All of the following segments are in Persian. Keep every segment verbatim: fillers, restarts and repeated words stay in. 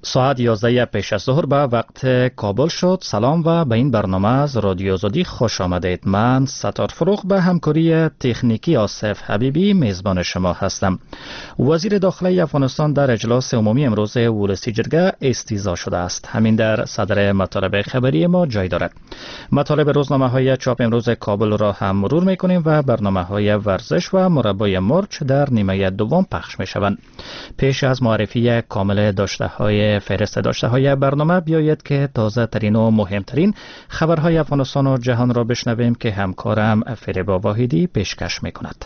ساعت یازده پیش از ظهر به وقت کابل شد. سلام و به این برنامه از رادیو آزادی خوش آمدید. من ستار فروغ به همکاری تکنیکی آصف حبیبی میزبان شما هستم. وزیر داخلی افغانستان در اجلاس عمومی امروز ولسی جرگه استیضاح شده است. همین در صدر مطالب خبری ما جای دارد. مطالب روزنامه های چاپ امروز کابل را هم مرور میکنیم و برنامه های ورزش و مربای مرچ در نیمه دوم پخش می شوند. پیش از معرفی کامل داشته های فهرست داشته های برنامه بیایید که تازه ترین و مهمترین خبرهای افغانستان و جهان را بشنویم که همکارم فریبا واحدی پیشکش می کند.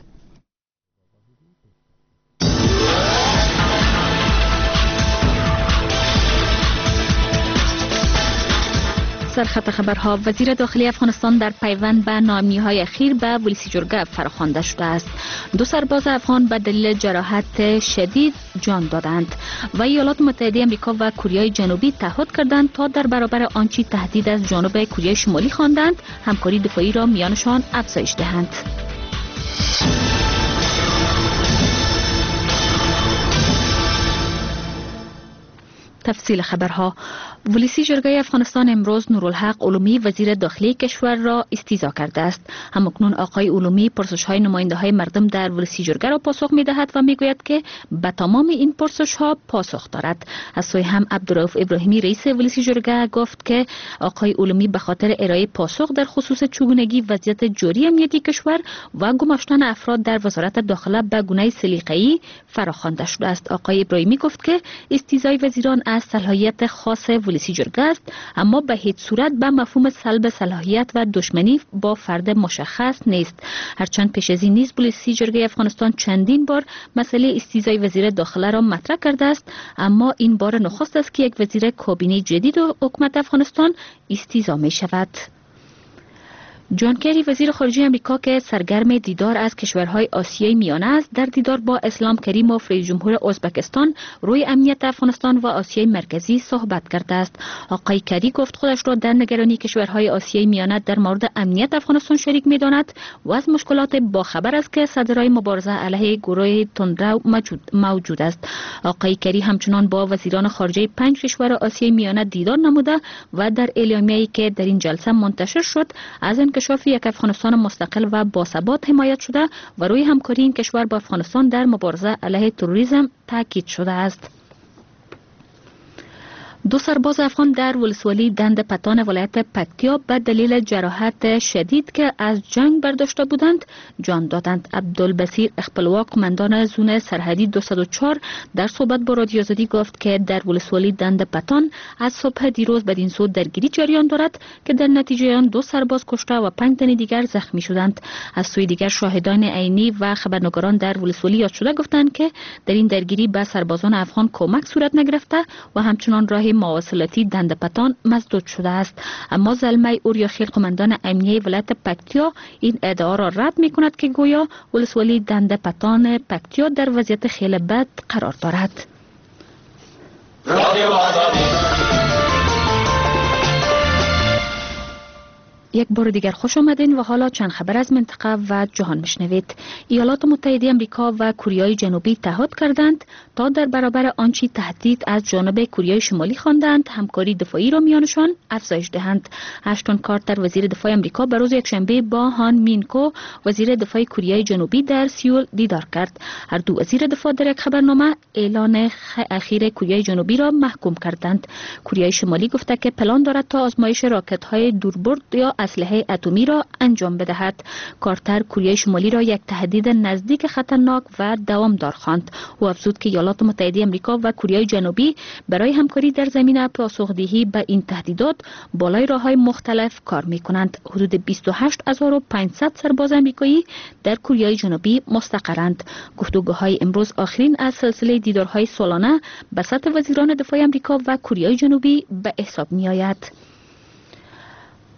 سرخط خبرها: وزیر داخلی افغانستان در پیوند به ناامنی‌های اخیر به ولسی جرگه فراخوانده شده است. دو سرباز افغان به دلیل جراحت شدید جان دادند و ایالات متحده آمریکا و کره جنوبی تعهد کردند تا در برابر آنچه تهدید از جانب کره شمالی خواندند همکاری دفاعی را میانشان افزایش دهند. تفصیل خبرها: ولسی جرگه افغانستان امروز نورالحق علومی وزیر داخلی کشور را استیضاح کرده است. همکنون آقای علومی پرسش‌های نماینده‌های مردم در ولسی جرگه را پاسخ می‌دهد و می‌گوید که به تمام این پرسش‌ها پاسخ دارد. از سوی هم عبدالرؤوف ابراهیمی رئیس ولسی جرگه گفت که آقای علومی به خاطر ارائه پاسخ در خصوص چگونگی وضعیت جاری امنیتی کشور و گماشتن افراد در وزارت داخله به گونه سلیقه‌ای فراخوانده شده است. آقای ابراهیمی گفت که استیضاح وزیران از صلاحیت خاص ولسی جرگه است، اما به هیچ صورت به مفهوم سلب صلاحیت و دشمنی با فرد مشخص نیست. هرچند پیش از این نیز ولسی جرگه افغانستان چندین بار مسئله استیضاح وزیر داخله را مطرح کرده است، اما این بار نخست است که یک وزیر کابینه جدید حکومت افغانستان استیضاح می شود. جان کری وزیر خارجه آمریکا که سرگرم دیدار از کشورهای آسیای میانه است، در دیدار با اسلام کریموف رئیس جمهور ازبکستان روی امنیت افغانستان و آسیای مرکزی صحبت کرده است. آقای کری گفت خودش را در نگرانی کشورهای آسیای میانه در مورد امنیت افغانستان شریک می‌داند و از مشکلات باخبر است که صدرای مبارزه علیه گروه تندرو موجود موجود است. آقای کری همچنان با وزیران خارجه پنج کشور آسیای میانه دیدار نموده و در اعلامیه‌ای که در این جلسه منتشر شد از انکشاف یک افغانستان مستقل و باثبات حمایت شده و روی همکاری این کشور با افغانستان در مبارزه علیه تروریسم تاکید شده است. دو سرباز افغان در ولسوالی دند پتان ولایت پکتیا به دلیل جراحت شدید که از جنگ برداشته بودند جان دادند. عبدالبصیر اخپلوا قماندان زون سرحدی دویست و چهار در صحبت با رادیو آزادی گفت که در ولسوالی دند پتان از صبح دیروز بدین سو درگیری جریان دارد که در نتیجه آن دو سرباز کشته و پنج تن دیگر زخمی شدند. از سوی دیگر شاهدان عینی و خبرنگاران در ولسوالی یاد شده گفتند که در این درگیری به سربازان افغان کمک صورت نگرفته و همچنان راه مواصلاتی دند پتان مسدود شده است. اما زلمه اوریاخیل قماندان امنیه ولایت پکتیا این ادعا را رد می کند که گویا ولسوالی دند پتان پکتیا در وضعیت خیلی بد قرار دارد. یک بار دیگر خوش آمدین و حالا چند خبر از منطقه و جهان میشنوید. ایالات متحده آمریکا و کره جنوبی تعهد کردند تا در برابر آنچه تهدید از جانب کره شمالی خواندند همکاری دفاعی را میانشان افزایش دهند. اشتون کارتر وزیر دفاع آمریکا به روز یکشنبه با هان مینکو وزیر دفاع کره جنوبی در سیول دیدار کرد. هر دو وزیر دفاع در یک خبرنامه اعلان اخیر کره جنوبی را محکوم کردند. کره شمالی گفته که پلان دارد تا آزمایش راکت‌های دوربرد یا اسلحه اتمی را انجام بدهد. کارتر کره شمالی را یک تهدید نزدیک خطرناک و دوامدار خواند. او افزود که ایالات متحده آمریکا و کره جنوبی برای همکاری در زمینه پاسخدهی به این تهدیدات بالای راه‌های مختلف کار می‌کنند. حدود بیست و هشت هزار و پانصد سرباز آمریکایی در کره جنوبی مستقرند. گفتگوهای امروز آخرین از سلسله دیدارهای سالانه به سطح وزیران دفاع آمریکا و کره جنوبی به حساب می‌آید.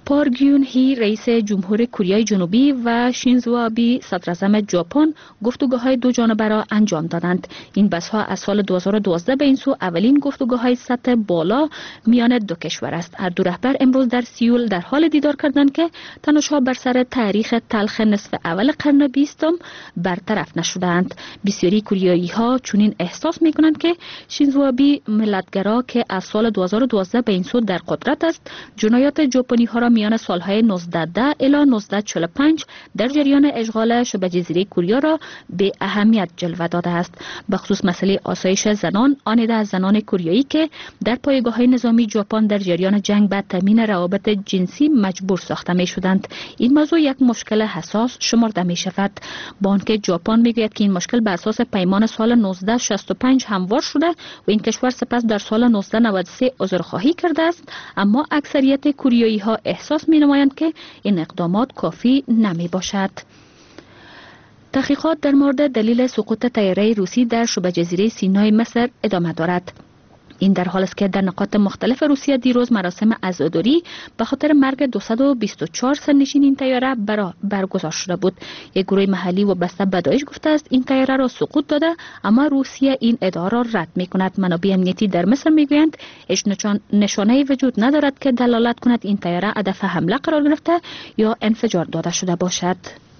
پارک گیون هی رئیس جمهور کره جنوبی و شینزو آبی صدر اعظم ژاپن گفتگوهای دو جانبه را انجام دادند. این بحث‌ها از سال دو هزار و دوازده به این سو اولین گفتگوهای سطح بالا میان دو کشور است. هر دو رهبر امروز در سیول در حال دیدار کردند که تنش‌ها بر سر تاریخ تلخ نصف اول قرن بیستم برطرف نشدند. بسیاری کوریایی‌ها چنین احساس می‌کنند که شینزو آبی ملتگرا که از سال دو هزار و دوازده به این سو در قدرت است، جنایات ژاپنی‌ها را میان سالهای نوزده ده الی نوزده چهل و پنج در جریان اشغال شبه جزیره کره را به اهمیت جلوه داده است. به خصوص مسئله آسایش زنان، آن عده از زنان کوریایی که در پایگاه‌های نظامی ژاپن در جریان جنگ به تامین روابط جنسی مجبور ساخته می شدند. این موضوع یک مشکل حساس شمرده می شود. بانک ژاپن میگوید که این مشکل بر اساس پیمان سال نوزده شصت و پنج هموار شده و این کشور سپس در سال نوزده نود و سه عذرخواهی کرده است، اما اکثریت کوریایی ها احساس می نمایند که این اقدامات کافی نمی باشد. تحقیقات در مورد دلیل سقوط طیاره روسی در شبه جزیره سینای مصر ادامه دارد. این در حال است که در نقاط مختلف روسیه دیروز مراسم عزاداری به خاطر مرگ دویست و بیست و چهار سرنشین این طیاره برگزار شده بود. یک گروه محلی و بسته به داعش گفته است این طیاره را سقوط داده، اما روسیه این ادعا را رد می‌کند. منابع امنیتی در مصر میگویند هیچ نشانه‌ای وجود ندارد که دلالت کند این طیاره هدف حمله قرار گرفته یا انفجار داده شده باشد.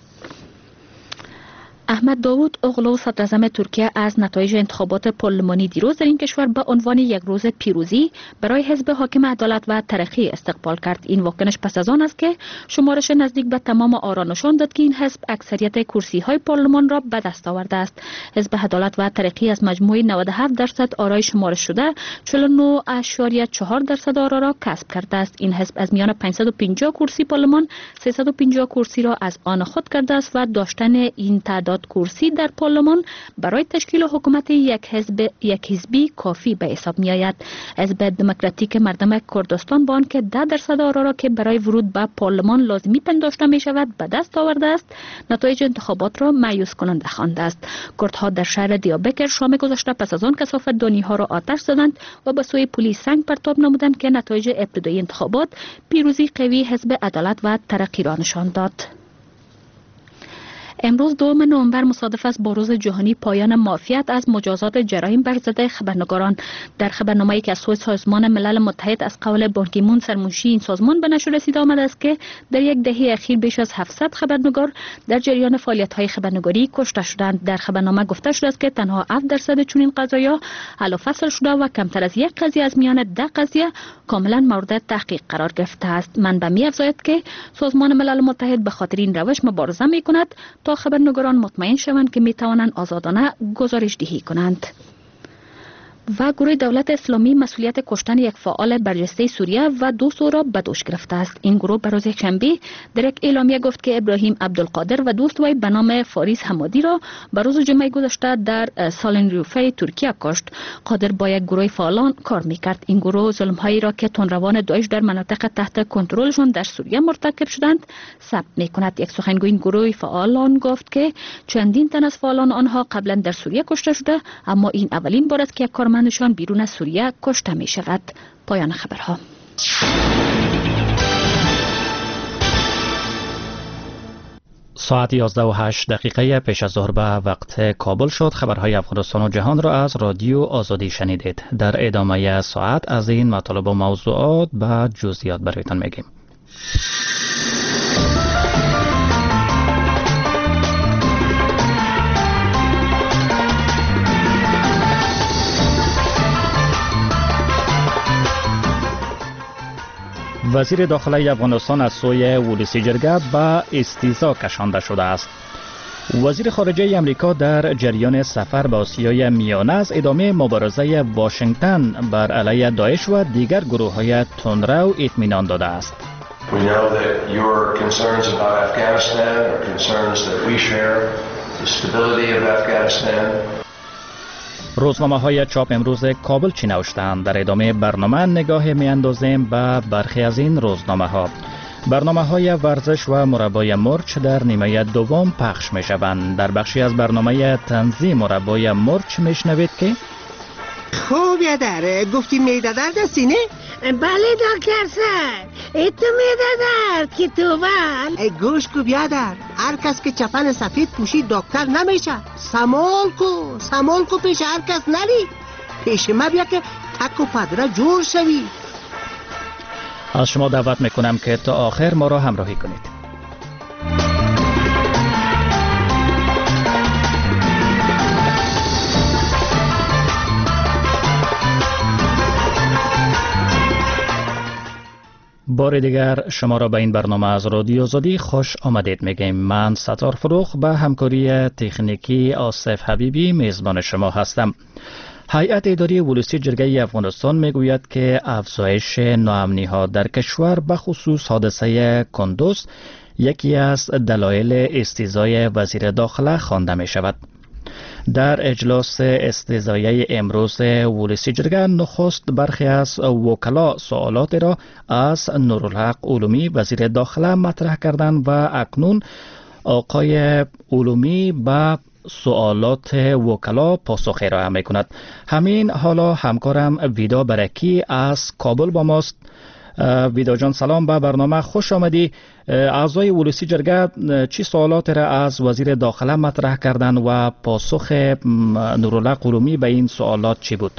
احمد داوود اوغلو صدر اعظم ترکیه از نتایج انتخابات پارلمانی دیروز در این کشور به عنوان یک روز پیروزی برای حزب حاکم عدالت و ترقی استقبال کرد. این واکنش پس از آن است که شمارش نزدیک به تمام آرا نشان داد که این حزب اکثریت کرسی های پارلمان را به دست آورده است. حزب عدالت و ترقی از مجموع نود و هفت درصد آرای شمارش شده چهل و نه اشاریه چهار درصد آرا را کسب کرده است. این حزب از میان پانصد و پنجاه کرسی پارلمان سیصد و پنجاه کرسی را از آن خود کرده است و داشتن این تعداد کرسی در پارلمان برای تشکیل حکومت یک حزب یک حزبی کافی به حساب می آید. حزب دموکراتیک مردم کردستان با آنکه ده درصد آرا را که برای ورود به پارلمان لازمی پنداشته می شود به دست آورده است، نتایج انتخابات را مایوس کننده خوانده است. کردها در شهر دیابکر شام گذشته پس از آن کثافت‌دانی ها را آتش زدند و به سوی پلیس سنگ پرتاب نمودند که نتایج ابتدایی انتخابات پیروزی قوی حزب عدالت و ترقی را نشان داد. امروز دوم نوامبر مصادف است با روز جهانی پایان معافیت از مجازات جرایم بر ضد خبرنگاران. در خبرنامه‌ای که از سوی سازمان ملل متحد از قول بان کی مون سرمنشی این سازمان به نشر رسیده آمده است که در یک دهه اخیر بیش از هفتصد خبرنگار در جریان فعالیت‌های خبرنگاری کشته شدند. در خبرنامه گفته شده است که تنها هفت درصد چنین قضایا حل و فصل شده و کمتر از یک قضیه از میان ده قضیه کاملا مورد تحقیق قرار گرفته است. منبع می‌افزاید که سازمان ملل متحد به خاطر این روش مبارزه می‌کند تا خبرنگاران مطمئن شوند که می توانند آزادانه گزارش دهی کنند. و گروه دولت اسلامی مسئولیت کشتن یک فعال برجسته سوریه و دو سو را به دوش گرفته است. این گروه به روز یکشنبه در یک اعلامیه گفت که ابراهیم عبدالقادر و دوست وی به نام فاریس حمادی را به روز جمعه گذشته در سالنریوفه ترکیه کشت. قادر با یک گروه فعالان کار میکرد. این گروه ظلم‌هایی را که تندروان داعش در مناطق تحت کنترلشان در سوریه مرتکب شدند ثبت میکند. یک سخنگوی این گروه فعالان گفت که چندین تن از فعالان آنها قبلا در سوریه کشته شده، اما این اولین بار است که یک کارمندشان بیرون از سوریه کشته می شود. پایان خبرها. ساعت یازده و هشت دقیقه پیش از ظهر به وقت کابل شد. خبرهای افغانستان و جهان را از رادیو آزادی شنیدید. در ادامه ساعت از این مطالب و موضوعات به جزئیات برایتان میگیم. وزیر داخله افغانستان از سوی ولسی جرگه به استیضاح کشانده شده است. وزیر خارجه امریکا در جریان سفر به آسیای میانه از ادامه مبارزه واشنگتن بر علیه داعش و دیگر گروه‌های تندرو اطمینان داده است. We know that your concerns about Afghanistan are concerns that we share, the stability of Afghanistan. روزنامه های چاپ امروز کابل چی نوشتند؟ در ادامه برنامه نگاه می اندازیم به برخی از این روزنامه ها. برنامه های ورزش و مربای مرچ در نیمه دوم پخش می شوند. در بخشی از برنامه تنظیم مربای مرچ می شنوید که خوب یادره گفتی میده درد سینه؟ بله دکتر سر، ایتو میده درد که تو بل ای گوش کو بیادر، هر کس که چپن سفید پوشید دکتر نمیشه. سمال کو سمال کو پیش هر کس نری، پیش ما بیا که تک و پدره جور شوی. از شما دعوت میکنم که تا آخر ما را همراهی کنید. بار دیگر شما را به این برنامه از رادیو آزادی خوش آمدید میگیم. من ستار فروخ به همکاری تکنیکی آصف حبیبی میزبان شما هستم. هیئت اداری ولسی جرگه افغانستان میگوید که افزایش ناامنی ها در کشور به خصوص حادثه کندوز یکی از دلایل استیضای وزیر داخله خوانده می شود. در اجلاس استیضایی امروز ولسی جرگه نخست برخی از وکلا سوالات را از نورالحق علومی وزیر داخله مطرح کردند و اکنون آقای علومی به سوالات وکلا پاسخ ارائه می کند. همین حالا همکارم ویدا برکی از کابل با ماست. ویدا جان سلام، به برنامه خوش آمدی. اعضای ولسی جرگه چی سوالات را از وزیر داخله مطرح کردند و پاسخ نورالحق علومی به این سوالات چی بود؟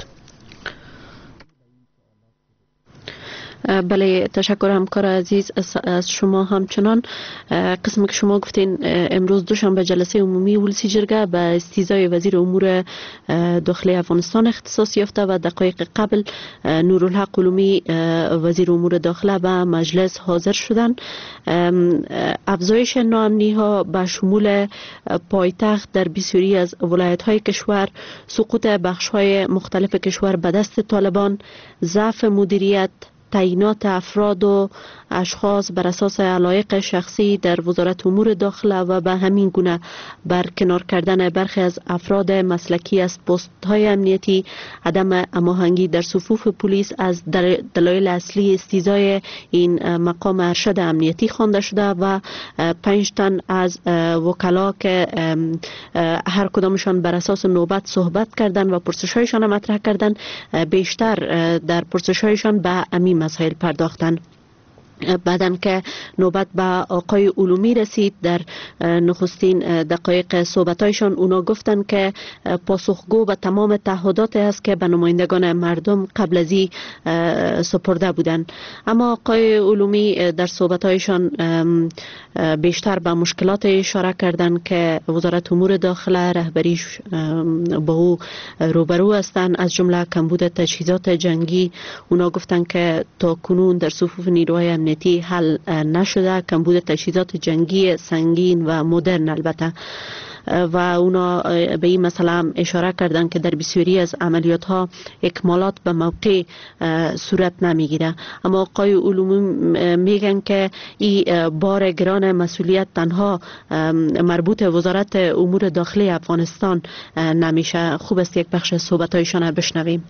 بله، تشکر همکار عزیز از شما. همچنان قسم که شما گفتین امروز دوشنبه جلسه عمومی ولسی جرگه به استیضای وزیر امور داخلی افغانستان اختصاص یافته و دقایق قبل نورالحق علومی وزیر امور داخله به مجلس حاضر شدند. افزایش ناامنی ها به شمول پایتخت در بسیاری از ولایت های کشور، سقوط بخش های مختلف کشور به دست طالبان، ضعف مدیریت، تعیینات افراد و اشخاص بر اساس علایق شخصی در وزارت امور داخله و به همین گونه برکنار کردن برخی از افراد مسلکی از پست های امنیتی، عدم هماهنگی در صفوف پلیس از دلایل اصلی استیضای این مقام ارشد امنیتی خوانده شده و پنج تن از وکلا که هر کدامشان بر اساس نوبت صحبت کردند و پرسش‌هایشان مطرح کردند، بیشتر در پرسش‌هایشان به همین مسائل پرداختند. بعدن که نوبت به آقای علومی رسید، در نخستین دقایق صحبتایشان اونا گفتن که پاسخگو به تمام تعهدات است که به نمایندگان مردم قبل از این سپرده بودند. اما آقای علومی در صحبتایشان بیشتر به مشکلات اشاره کردند که وزارت امور داخله رهبریش با او روبرو هستند، از جمله کمبود تجهیزات جنگی. اونا گفتن که تا کنون در صفوف نیروهای امنیتی حل نشده، کمبود تجهیزات جنگی سنگین و مدرن البته، و اونا به این مسئله هم اشاره کردن که در بسیاری از عملیات ها اکمالات به موقع صورت نمیگیره. اما آقای علومی میگن که این بار گران مسئولیت تنها مربوط وزارت امور داخلی افغانستان نمیشه. خوب است یک بخش صحبت هایشان بشنویم.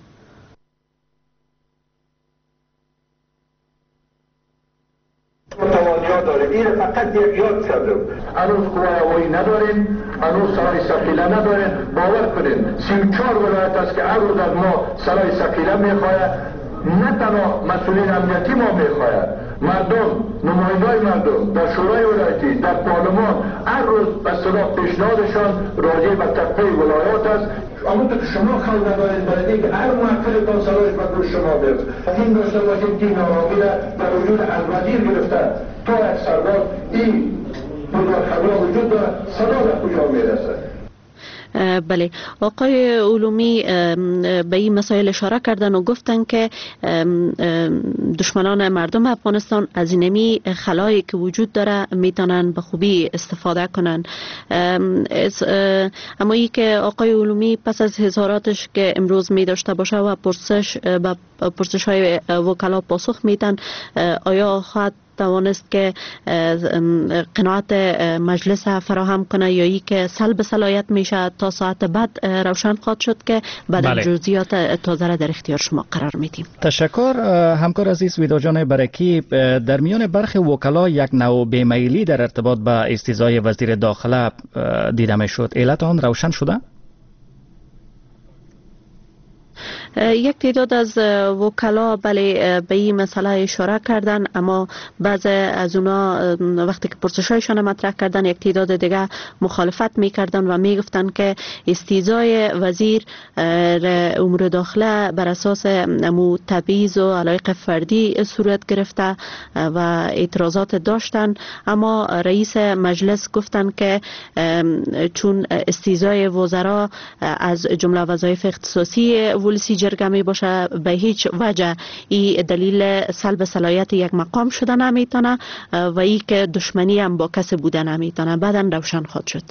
داریم. این فقط یک یاد کردم. هنوز قوای هوایی نداریم، هنوز سرای سفینه نداریم. باور کنید سی و چهار ولایت است که هر روز از ما سرای سفینه میخواید. نه تنها مسئولین امنیتی ما میخواید، مردم، نمایندای مردم در شورای ولایتی، در پارلمان هر روز به صدا پیشنهادشان راجع به تقویت ولایات است. همونطور که شما خلق ندارید برای که هر موکل تا سرایش به روی شما بیاد. این داشته باشید که نارامی را در وجود از وزیر گرفته تا یک سرباز این بودار خبرها وجود دارد، صدا به کجا میرسد. بله، آقای علومی به این مسائل اشاره کردن و گفتن که دشمنان مردم افغانستان از اینمی خلایی که وجود داره میتونن به خوبی استفاده کنن. اما ای که آقای علومی پس از اظهاراتش که امروز می داشته باشه و پرسش به پرسش های وکلا پاسخ میدن، آیا خواهد توانست که قناعت مجلس فراهم کنه یا ای که سلب صلاحیت میشه تا ساعت بعد روشن خواهد شد که بعد بله. جزئیات تازه را در اختیار شما قرار میدیم. تشکر همکار عزیز ویدا جان برکی. در میان برخی وکلا یک نوع بیمیلی در ارتباط با استیضای وزیر داخله دیده میشد. علت آن روشن شده؟ یک تعداد از وکلا بله به این مسئله اشاره کردن، اما بعضی از اونا وقتی که پرسشایشان مطرح کردن یک تعداد دیگه مخالفت میکردن و میگفتن که استیضای وزیر امور داخله بر اساس امو تبعیض و علایق فردی صورت گرفته و اعتراضات داشتن. اما رئیس مجلس گفتن که چون استیضای وزرا از جمله وظایف اختصاصی ولسی جرگه می باشه به هیچ وجه این دلیل سلب صلاحیت یک مقام شده نمیتونه و ای که دشمنی هم با کسی بوده نمیتونه. بعداً روشن خواهد شد.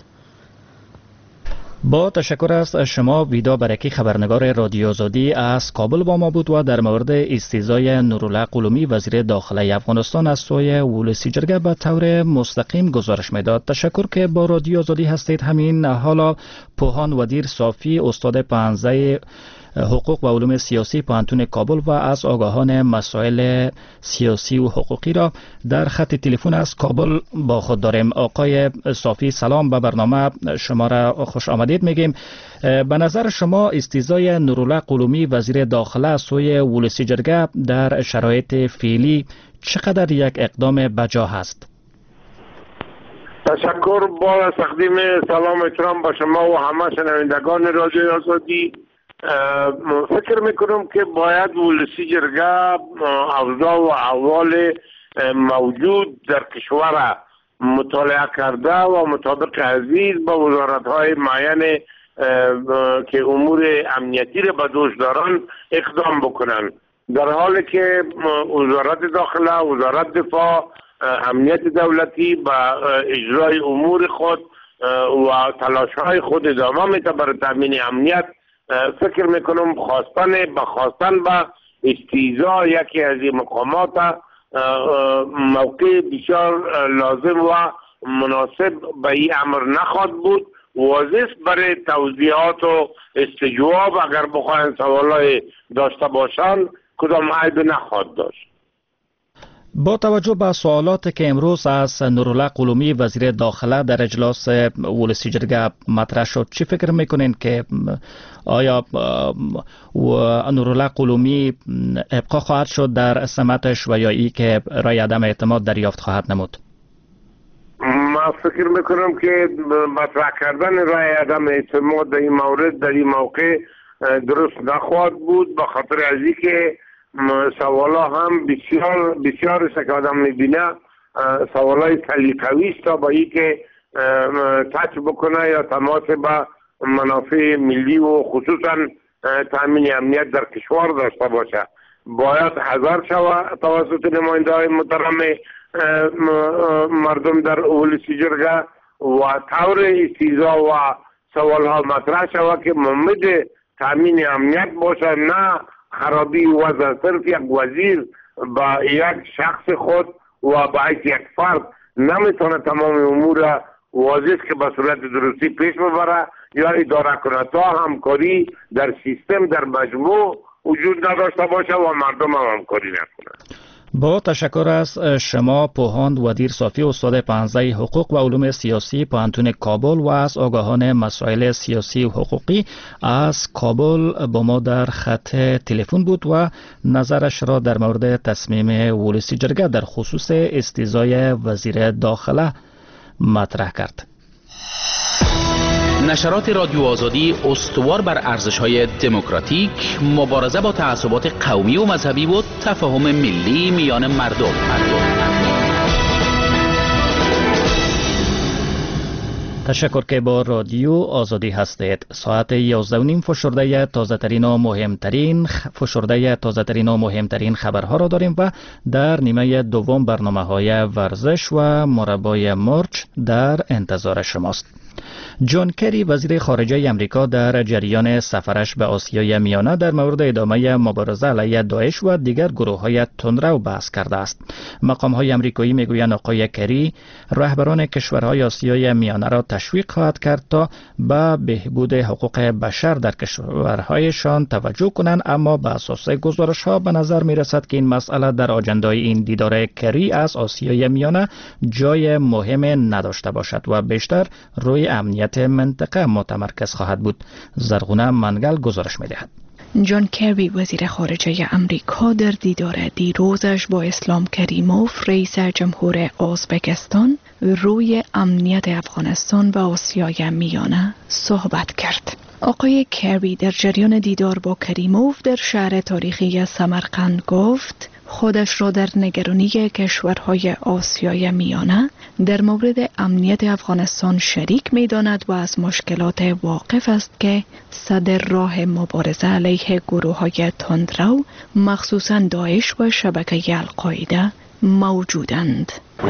با تشکر از شما. ویدا برکی خبرنگار رادیو آزادی از کابل با ما بود و در مورد استیضای نورالحق قلومی وزیر داخله افغانستان از سوی ولسی جرگه به طور مستقیم گزارش میداد. تشکر که با رادیو آزادی هستید. همین حالا پوهان ودیر صافی استاد پانزده حقوق و علوم سیاسی پوهنتون کابل و از آگاهان مسائل سیاسی و حقوقی را در خط تلفن از کابل با خود داریم. آقای صافی سلام، به برنامه شما را خوش آمدید میگیم. به نظر شما استیضای نورالحق قلومی وزیر داخله از سوی ولسی جرگه در شرایط فعلی چقدر یک اقدام بجا هست؟ تشکر. با تقدیم سلام احترام با شما و همه شنوندگان رادیو آزادی. فکر میکنم که باید ولسی جرگه اوضاع و احوال موجود در کشور مطالعه کرده و مطابق عزیز با وزارت‌های معین که امور امنیتی را به دوش دارن اقدام بکنن، در حالی که وزارت داخله، وزارت دفاع، امنیت دولتی با اجرای امور خود و تلاش‌های خود ادامه میده برای تامین امنیت. فکر میکنم خواستن به خواستن به استیضا یکی از این مقامات موقع بسیار لازم و مناسب به این امر نخواهد بود. واضح برای توضیحات و استجواب اگر بخواهند سوالای داشته باشند کدام عیب نخواهد داشت. با توجه به سوالاتی که امروز از نورالحق قلومی وزیر داخله در اجلاس ولسی جرگه مطرح شد، چی فکر میکنین که آیا نورالحق قلومی ابقا خواهد شد در سمتش و یا ای که رای عدم اعتماد دریافت خواهد نمود؟ ما فکر میکنم که مطرح کردن رای عدم اعتماد در این مورد در این موقع درست نخواهد بود، به خاطر از اینکه سوالا هم بسیار بسیار است که آدم میبینه سوالای سلیقه‌ای است تا با این که تچ بکنه یا تماس به منافع ملی و خصوصا تامین امنیت در کشور داشته باشه. باید حذر شود توسط نماینده های محترم مردم در ولسی جرگه و طور استیضا و سوال ها مطرح شود که ممد تامین امنیت باشه، نه خرابی وضع. صرف یک وزیر با یک شخص خود و با یک فرد نمیتونه تمام امور واضح که به صورت درستی پیش ببره یا اداره کنه تا همکاری در سیستم در مجموع وجود نداشته باشه و مردم هم همکاری نکنه. با تشکر از شما پوهان ودیر صافی استاد پانزده حقوق و علوم سیاسی پوهنتون کابل و از آگاهان مسائل سیاسی و حقوقی از کابل با ما در خط تلفن بود و نظرش را در مورد تصمیم ولسی جرگه در خصوص استیضای وزیر داخله مطرح کرد. نشرات رادیو آزادی استوار بر ارزش‌های دموکراتیک، مبارزه با تعصبات قومی و مذهبی و تفاهم ملی میان مردم. تشکر که با رادیو آزادی هستید. ساعت یازده و نیم فشرده تازه ترین و مهمترین فشرده تازه ترین و مهمترین خبرها را داریم و در نیمه دوم برنامه های ورزش و مربای مرچ در انتظار شماست. جان کری وزیر خارجه امریکا در جریان سفرش به آسیای میانه در مورد ادامه مبارزه علیه داعش و دیگر گروه‌های تندرو بحث کرده است. مقام‌های امریکایی میگویند آقای کری رهبران کشورهای آسیای میانه را تشویق خواهد کرد تا به بهبود حقوق بشر در کشورهایشان توجه کنند، اما به اساس گزارش‌ها به نظر می‌رسد که این مسئله در آجندای این دیدار کری از آسیای میانه جای مهم نداشته باشد و بیشتر روی امنیت منطقه متمرکز خواهد بود. زرغونه منگل گزارش می‌دهد. جان کری وزیر خارجه امریکا در دیدار دیروزش با اسلام کریموف رئیس جمهور ازبکستان روی امنیت افغانستان و آسیای میانه صحبت کرد. آقای کری در جریان دیدار با کریموف در شهر تاریخی سمرقند گفت خودش را در نگرانی کشورهای آسیای میانه در مورد امنیت افغانستان شریک می داند و از مشکلات واقف است که صدر راه مبارزه علیه گروه‌های تندرو مخصوصاً داعش و شبکه القاعده موجودند.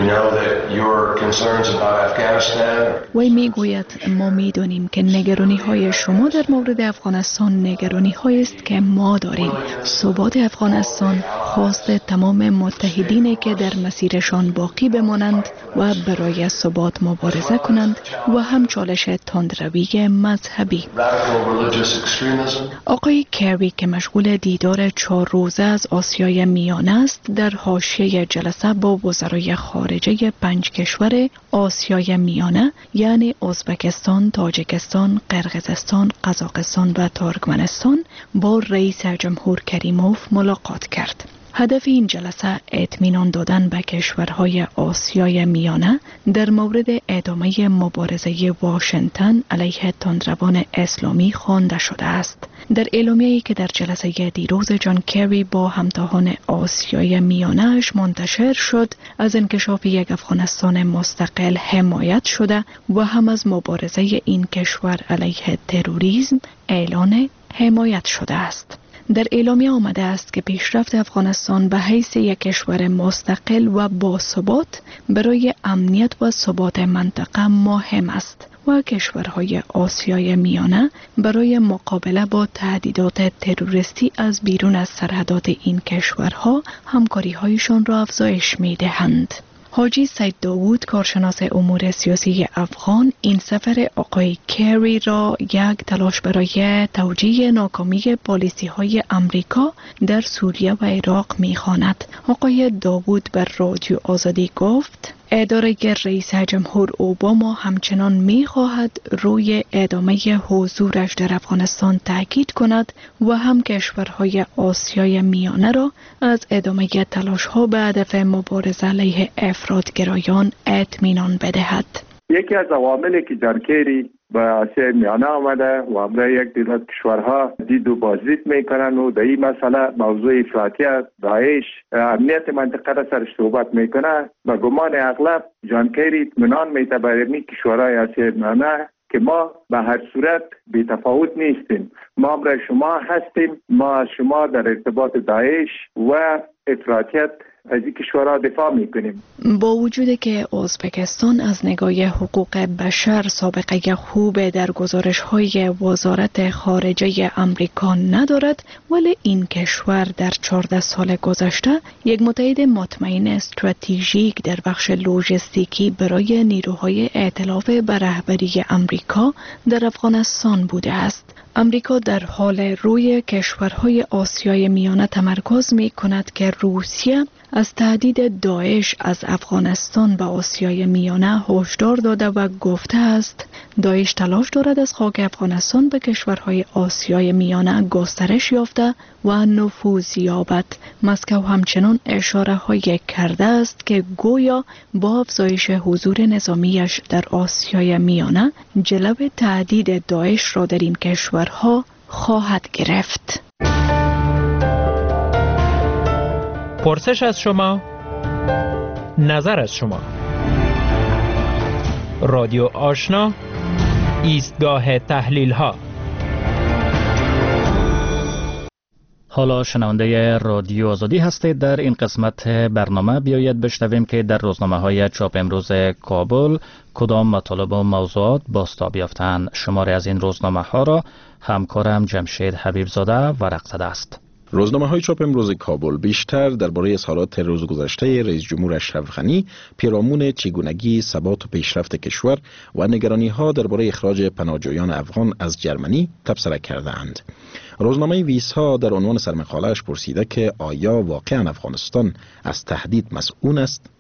وی می گوید ما می دانیم که نگرانی های شما در مورد افغانستان نگرانی های است که ما داریم. ثبات افغانستان خواست تمام متحدینی که در مسیرشان باقی بمانند و برای ثبات مبارزه کنند و هم چالش تندروی مذهبی. آقای کری که مشغول دیدار چهار روزه از آسیای میانه است در حاشیه جلسه با وزرای خارجه پنج کشور آسیای میانه یعنی ازبکستان، تاجیکستان، قرقیزستان، قزاقستان و ترکمنستان با رئیس جمهور کریموف ملاقات کرد. هدف این جلسه اطمینان دادن به کشورهای آسیای میانه در مورد ادامه مبارزه واشنگتن علیه تندروان اسلامی خوانده شده است. در اعلامیه‌ای که در جلسه دیروز جان کری با همتاهان آسیای میانه‌اش منتشر شد، از انکشاف یک افغانستان مستقل حمایت شده و هم از مبارزه این کشور علیه تروریسم اعلان حمایت شده است. در اعلامیه آمده است که پیشرفت افغانستان به حیث یک کشور مستقل و باثبات برای امنیت و ثبات منطقه مهم است و کشورهای آسیای میانه برای مقابله با تهدیدات تروریستی از بیرون از سرحدات این کشورها همکاری‌هایشان را افزایش می‌دهند. حاجی سید داوود کارشناس امور سیاسی افغان این سفر آقای کری را یک تلاش برای توجیه ناکامی پالیسی های امریکا در سوریه و عراق می‌خواند. آقای داوود بر رادیو آزادی گفت اداره رئیس جمهور اوباما همچنان می‌خواهد روی ادامه حضورش در افغانستان تاکید کند و هم کشورهای آسیای میانه را از ادامه تلاش‌ها به هدف مبارزه علیه افراط‌گرایان اطمینان بدهد. یکی از عواملی که جان کری به آسیای میانه آمده و برای یک دیدار کشورها دید و بازدید میکنن و در این مسئله موضوع افراطیت داعش امنیت منطقه را سرش صحبت میکنه. به گمان اغلب جان کری اطمینان میده برای کشورهای آسیای میانه که ما به هر صورت بی تفاوت نیستیم، ما برای شما هستیم، ما از شما در ارتباط داعش و افراطیت از این کشورها دفاع میکنیم. با وجود که ازبکستان از نگاه حقوق بشر سابقه خوب در گزارش‌های وزارت خارجه امریکا ندارد، ولی این کشور در چهارده سال گذشته یک متحد مطمئن استراتژیک در بخش لوجستیکی برای نیروهای ائتلاف به رهبری امریکا در افغانستان بوده است. امریکا در حال روی کشورهای آسیای میانه تمرکز می کند که روسیه از تهدید داعش از افغانستان و آسیای میانه هشدار داده و گفته است داعش تلاش دارد از خاک افغانستان به کشورهای آسیای میانه گسترش یافته و نفوذ یابد. مسکو همچنان اشاره های کرده است که گویا با افزایش حضور نظامیش در آسیای میانه جلو تهدید داعش را در این کشورها خواهد گرفت. پرسش از شما، نظر از شما. رادیو آشنا، ایستگاه تحلیل ها. حالا شنونده رادیو آزادی هستید. در این قسمت برنامه بیایید بشنویم که در روزنامه های چاپ امروز کابل کدام مطالب و موضوعات بازتاب یافتند. شماره از این روزنامه ها را همکارم جمشید حبیبزاده ورق زده است. روزنامه های چاپ امروز کابل بیشتر درباره اظهارات روز گذشته رئیس جمهور اشرف غنی پیرامون چگونگی ثبات و پیشرفت کشور و نگرانی ها درباره اخراج پناهجویان افغان از جرمنی تبصره کردند. روزنامه ویس ها در عنوان سرمقاله‌اش پرسیده که آیا واقعا افغانستان از تهدید مسئول است؟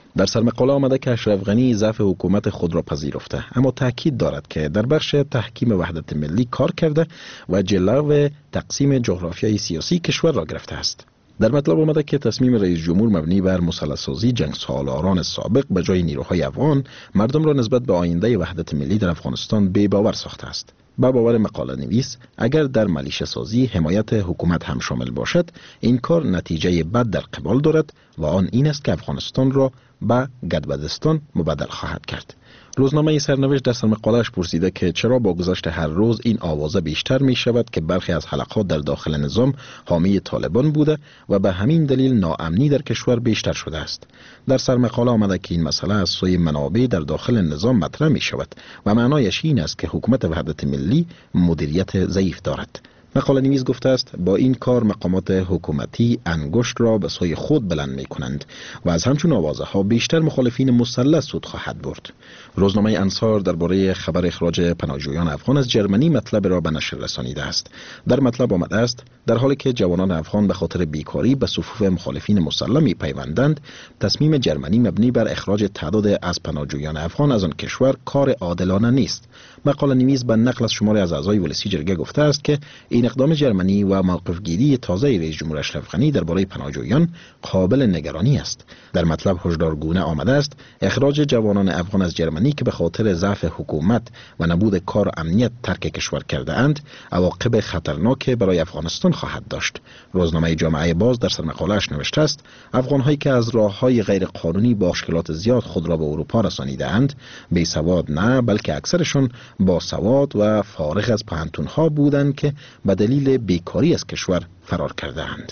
در سرمقاله آمده که اشرف غنی ضعف حکومت خود را پذیرفته، اما تاکید دارد که در بخش تحکیم وحدت ملی کار کرده و جلو تقسیم جغرافیای سیاسی کشور را گرفته است. در مطلب آمده که تصمیم رئیس جمهور مبنی بر مسلح‌سازی جنگ سالاران سابق به جای نیروهای افغان مردم را نسبت به آینده وحدت ملی در افغانستان بی باور ساخته است. با باور مقاله نویس، اگر در ملیشه سازی حمایت حکومت هم شامل باشد، این کار نتیجه بد در قبال دارد و آن این است که افغانستان را به گدبدستان مبدل خواهد کرد. روزنامه سرنوشت در سرمقاله‌اش پرسیده که چرا با گذشت هر روز این آوازه بیشتر می شود که برخی از حلقات در داخل نظام حامی طالبان بوده و به همین دلیل ناامنی در کشور بیشتر شده است. در سرمقاله آمده که این مسئله از سوی منابع در داخل نظام مطرح می شود و معنایش این است که حکومت وحدت ملی مدیریت ضعیف دارد. مقاله نویس گفته است با این کار مقامات حکومتی انگشت را به سوی خود بلند می کنند و از همچون آوازه ها بیشتر مخالفین مسلح سود خواهد برد. روزنامه انصار درباره خبر اخراج پناهجویان افغان از جرمنی مطلب را به نشر رسانیده است. در مطلب آمده است در حالی که جوانان افغان به خاطر بیکاری به صفوف مخالفین مسلح می پیوندند، تصمیم جرمنی مبنی بر اخراج تعداد از پناهجویان افغان از آن کشور کار عادلانه نیست. مقاله نویس به نقل از شماری از اعضای ولسی جرگه گفته است که این اقدام جرمنی و موقفگیری تازه رئیس جمهور اشرف غنی درباره پناهجویان قابل نگرانی است. در مطلب هشدارگونه آمده است اخراج جوانان افغان از جرمنی که به خاطر ضعف حکومت و نبود کار و امنیت ترک کشور کرده اند، عواقب خطرناک برای افغانستان خواهد داشت. روزنامه جامعه باز در سرمقاله‌اش نوشته است افغان‌هایی که از راه‌های غیر قانونی با مشکلات زیاد خود را به اروپا رسانیده اند، بی سواد نه بلکه اکثرشون با سواد و فارغ از پوهنتون‌ها بودند که به دلیل بیکاری از کشور فرار کرده اند.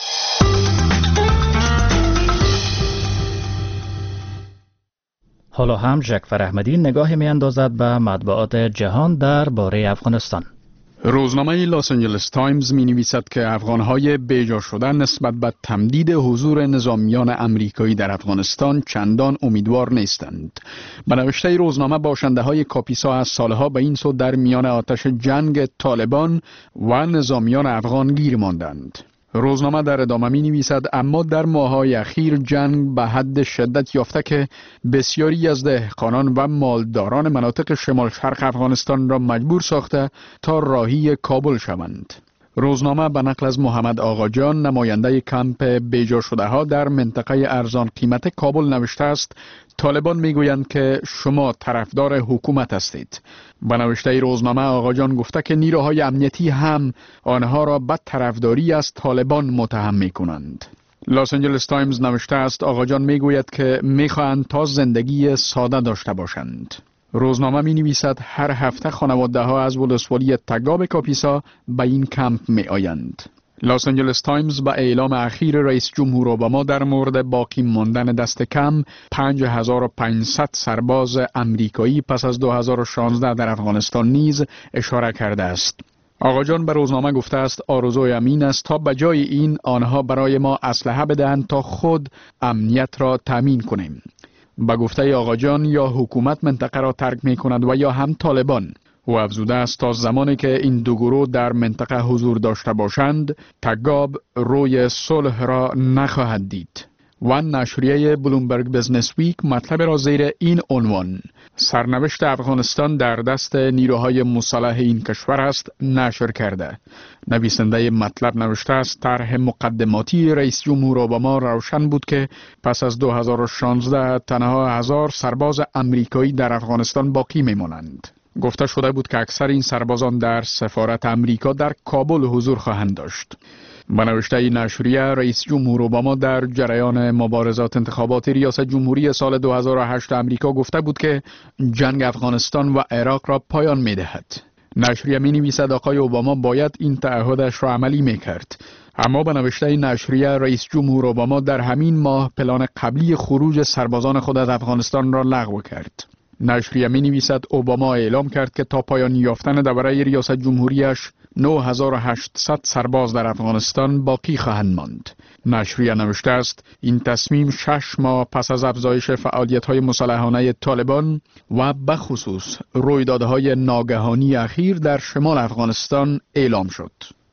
حالا هم جعفر احمدی نگاهی می اندازد به مطبوعات جهان در باره افغانستان. روزنامه لاس آنجلس تایمز می نویسد که افغانهای بیجا شده نسبت به تمدید حضور نظامیان امریکایی در افغانستان چندان امیدوار نیستند. به نوشته روزنامه باشنده های کاپیسا از سالها به این سو در میان آتش جنگ طالبان و نظامیان افغان گیر ماندند. روزنامه در ادامه می نویسد اما در ماه‌های اخیر جنگ به حد شدت یافته که بسیاری از دهقانان و مالداران مناطق شمال شرق افغانستان را مجبور ساخته تا راهی کابل شوند. روزنامه به نقل از محمد آقاجان نماینده کمپ بیجا شده ها در منطقه ارزان قیمت کابل نوشته است طالبان میگویند که شما طرفدار حکومت هستید. به نوشته روزنامه آقاجان گفته که نیروهای امنیتی هم آنها را به طرفداری از طالبان متهم میکنند. لاس آنجلس تایمز نوشته است آقاجان میگوید که میخواهند تا زندگی ساده داشته باشند. روزنامه می نویسد هر هفته خانواده ها از ولسوالی تگاب کاپیسا به این کمپ می آیند. لاس آنجلس تایمز به اعلام اخیر رئیس جمهور اوباما در مورد باقی ماندن دست کم پنج هزار و پانصد سرباز امریکایی پس از دو هزار و شانزده در افغانستان نیز اشاره کرده است. آقا جان به روزنامه گفته است آرزوی امین است تا به جای این آنها برای ما اسلحه بدهند تا خود امنیت را تامین کنیم. با گفته آقا جان یا حکومت منطقه را ترک می کند و یا هم طالبان. او افزوده است تا زمانی که این دو گروه در منطقه حضور داشته باشند تگاب روی صلح را نخواهد دید. و نشریه بلومبرگ بزنس ویک مطلب را زیر این عنوان سرنوشت افغانستان در دست نیروهای مسلح این کشور است نشر کرده. نویسنده مطلب نوشته است طرح مقدماتی رئیس جمهور اوباما روشن بود که پس از دو هزار و شانزده تنها هزار سرباز امریکایی در افغانستان باقی میمانند. گفته شده بود که اکثر این سربازان در سفارت امریکا در کابل حضور خواهند داشت. به نوشته نشریه رئیس جمهور اوباما در جریان مبارزات انتخابات ریاست جمهوری سال دو هزار و هشت امریکا گفته بود که جنگ افغانستان و عراق را پایان می دهد. نشریه می نویسد آقای اوباما باید این تعهدش را عملی می کرد. اما به نوشته نشریه رئیس جمهور اوباما در همین ماه پلان قبلی خروج سربازان خود از افغانستان را لغو کرد. نشریه می نویسد اوباما اعلام کرد که تا پایان یافتن دوره ریاست جمهوریش نه هزار و هشتصد سرباز در افغانستان باقی خواهند ماند. نشریه نوشته است این تصمیم شش ماه پس از افزایش فعالیت‌های مسلحانه طالبان و به خصوص رویدادهای ناگهانی اخیر در شمال افغانستان اعلام شد.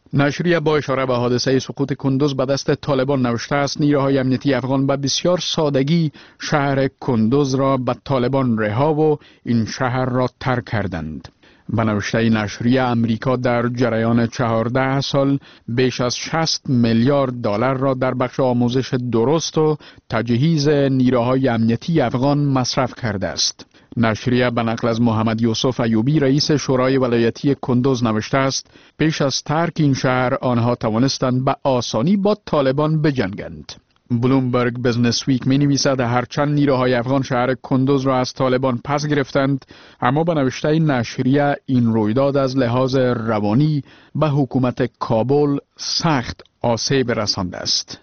نشریه با اشاره به حادثه سقوط کندوز به دست طالبان نوشته است نیروهای امنیتی افغان به بسیار سادگی شهر کندوز را به طالبان رها و این شهر را ترک کردند. به نوشته نشریه امریکا در جریان چهارده سال بیش از شصت میلیارد دلار را در بخش آموزش درست و تجهیز نیروهای امنیتی افغان مصرف کرده است. نشریه به نقل از محمد یوسف ایوبی رئیس شورای ولایتی کندوز نوشته است پیش از ترک این شهر آنها توانستند به آسانی با طالبان بجنگند. بلومبرگ بزنس ویک می نویسد هرچند نیروهای افغان شهر کندوز را از طالبان پس گرفتند، اما به نوشته نشریه این رویداد از لحاظ روانی به حکومت کابل سخت آسیب رسانده است.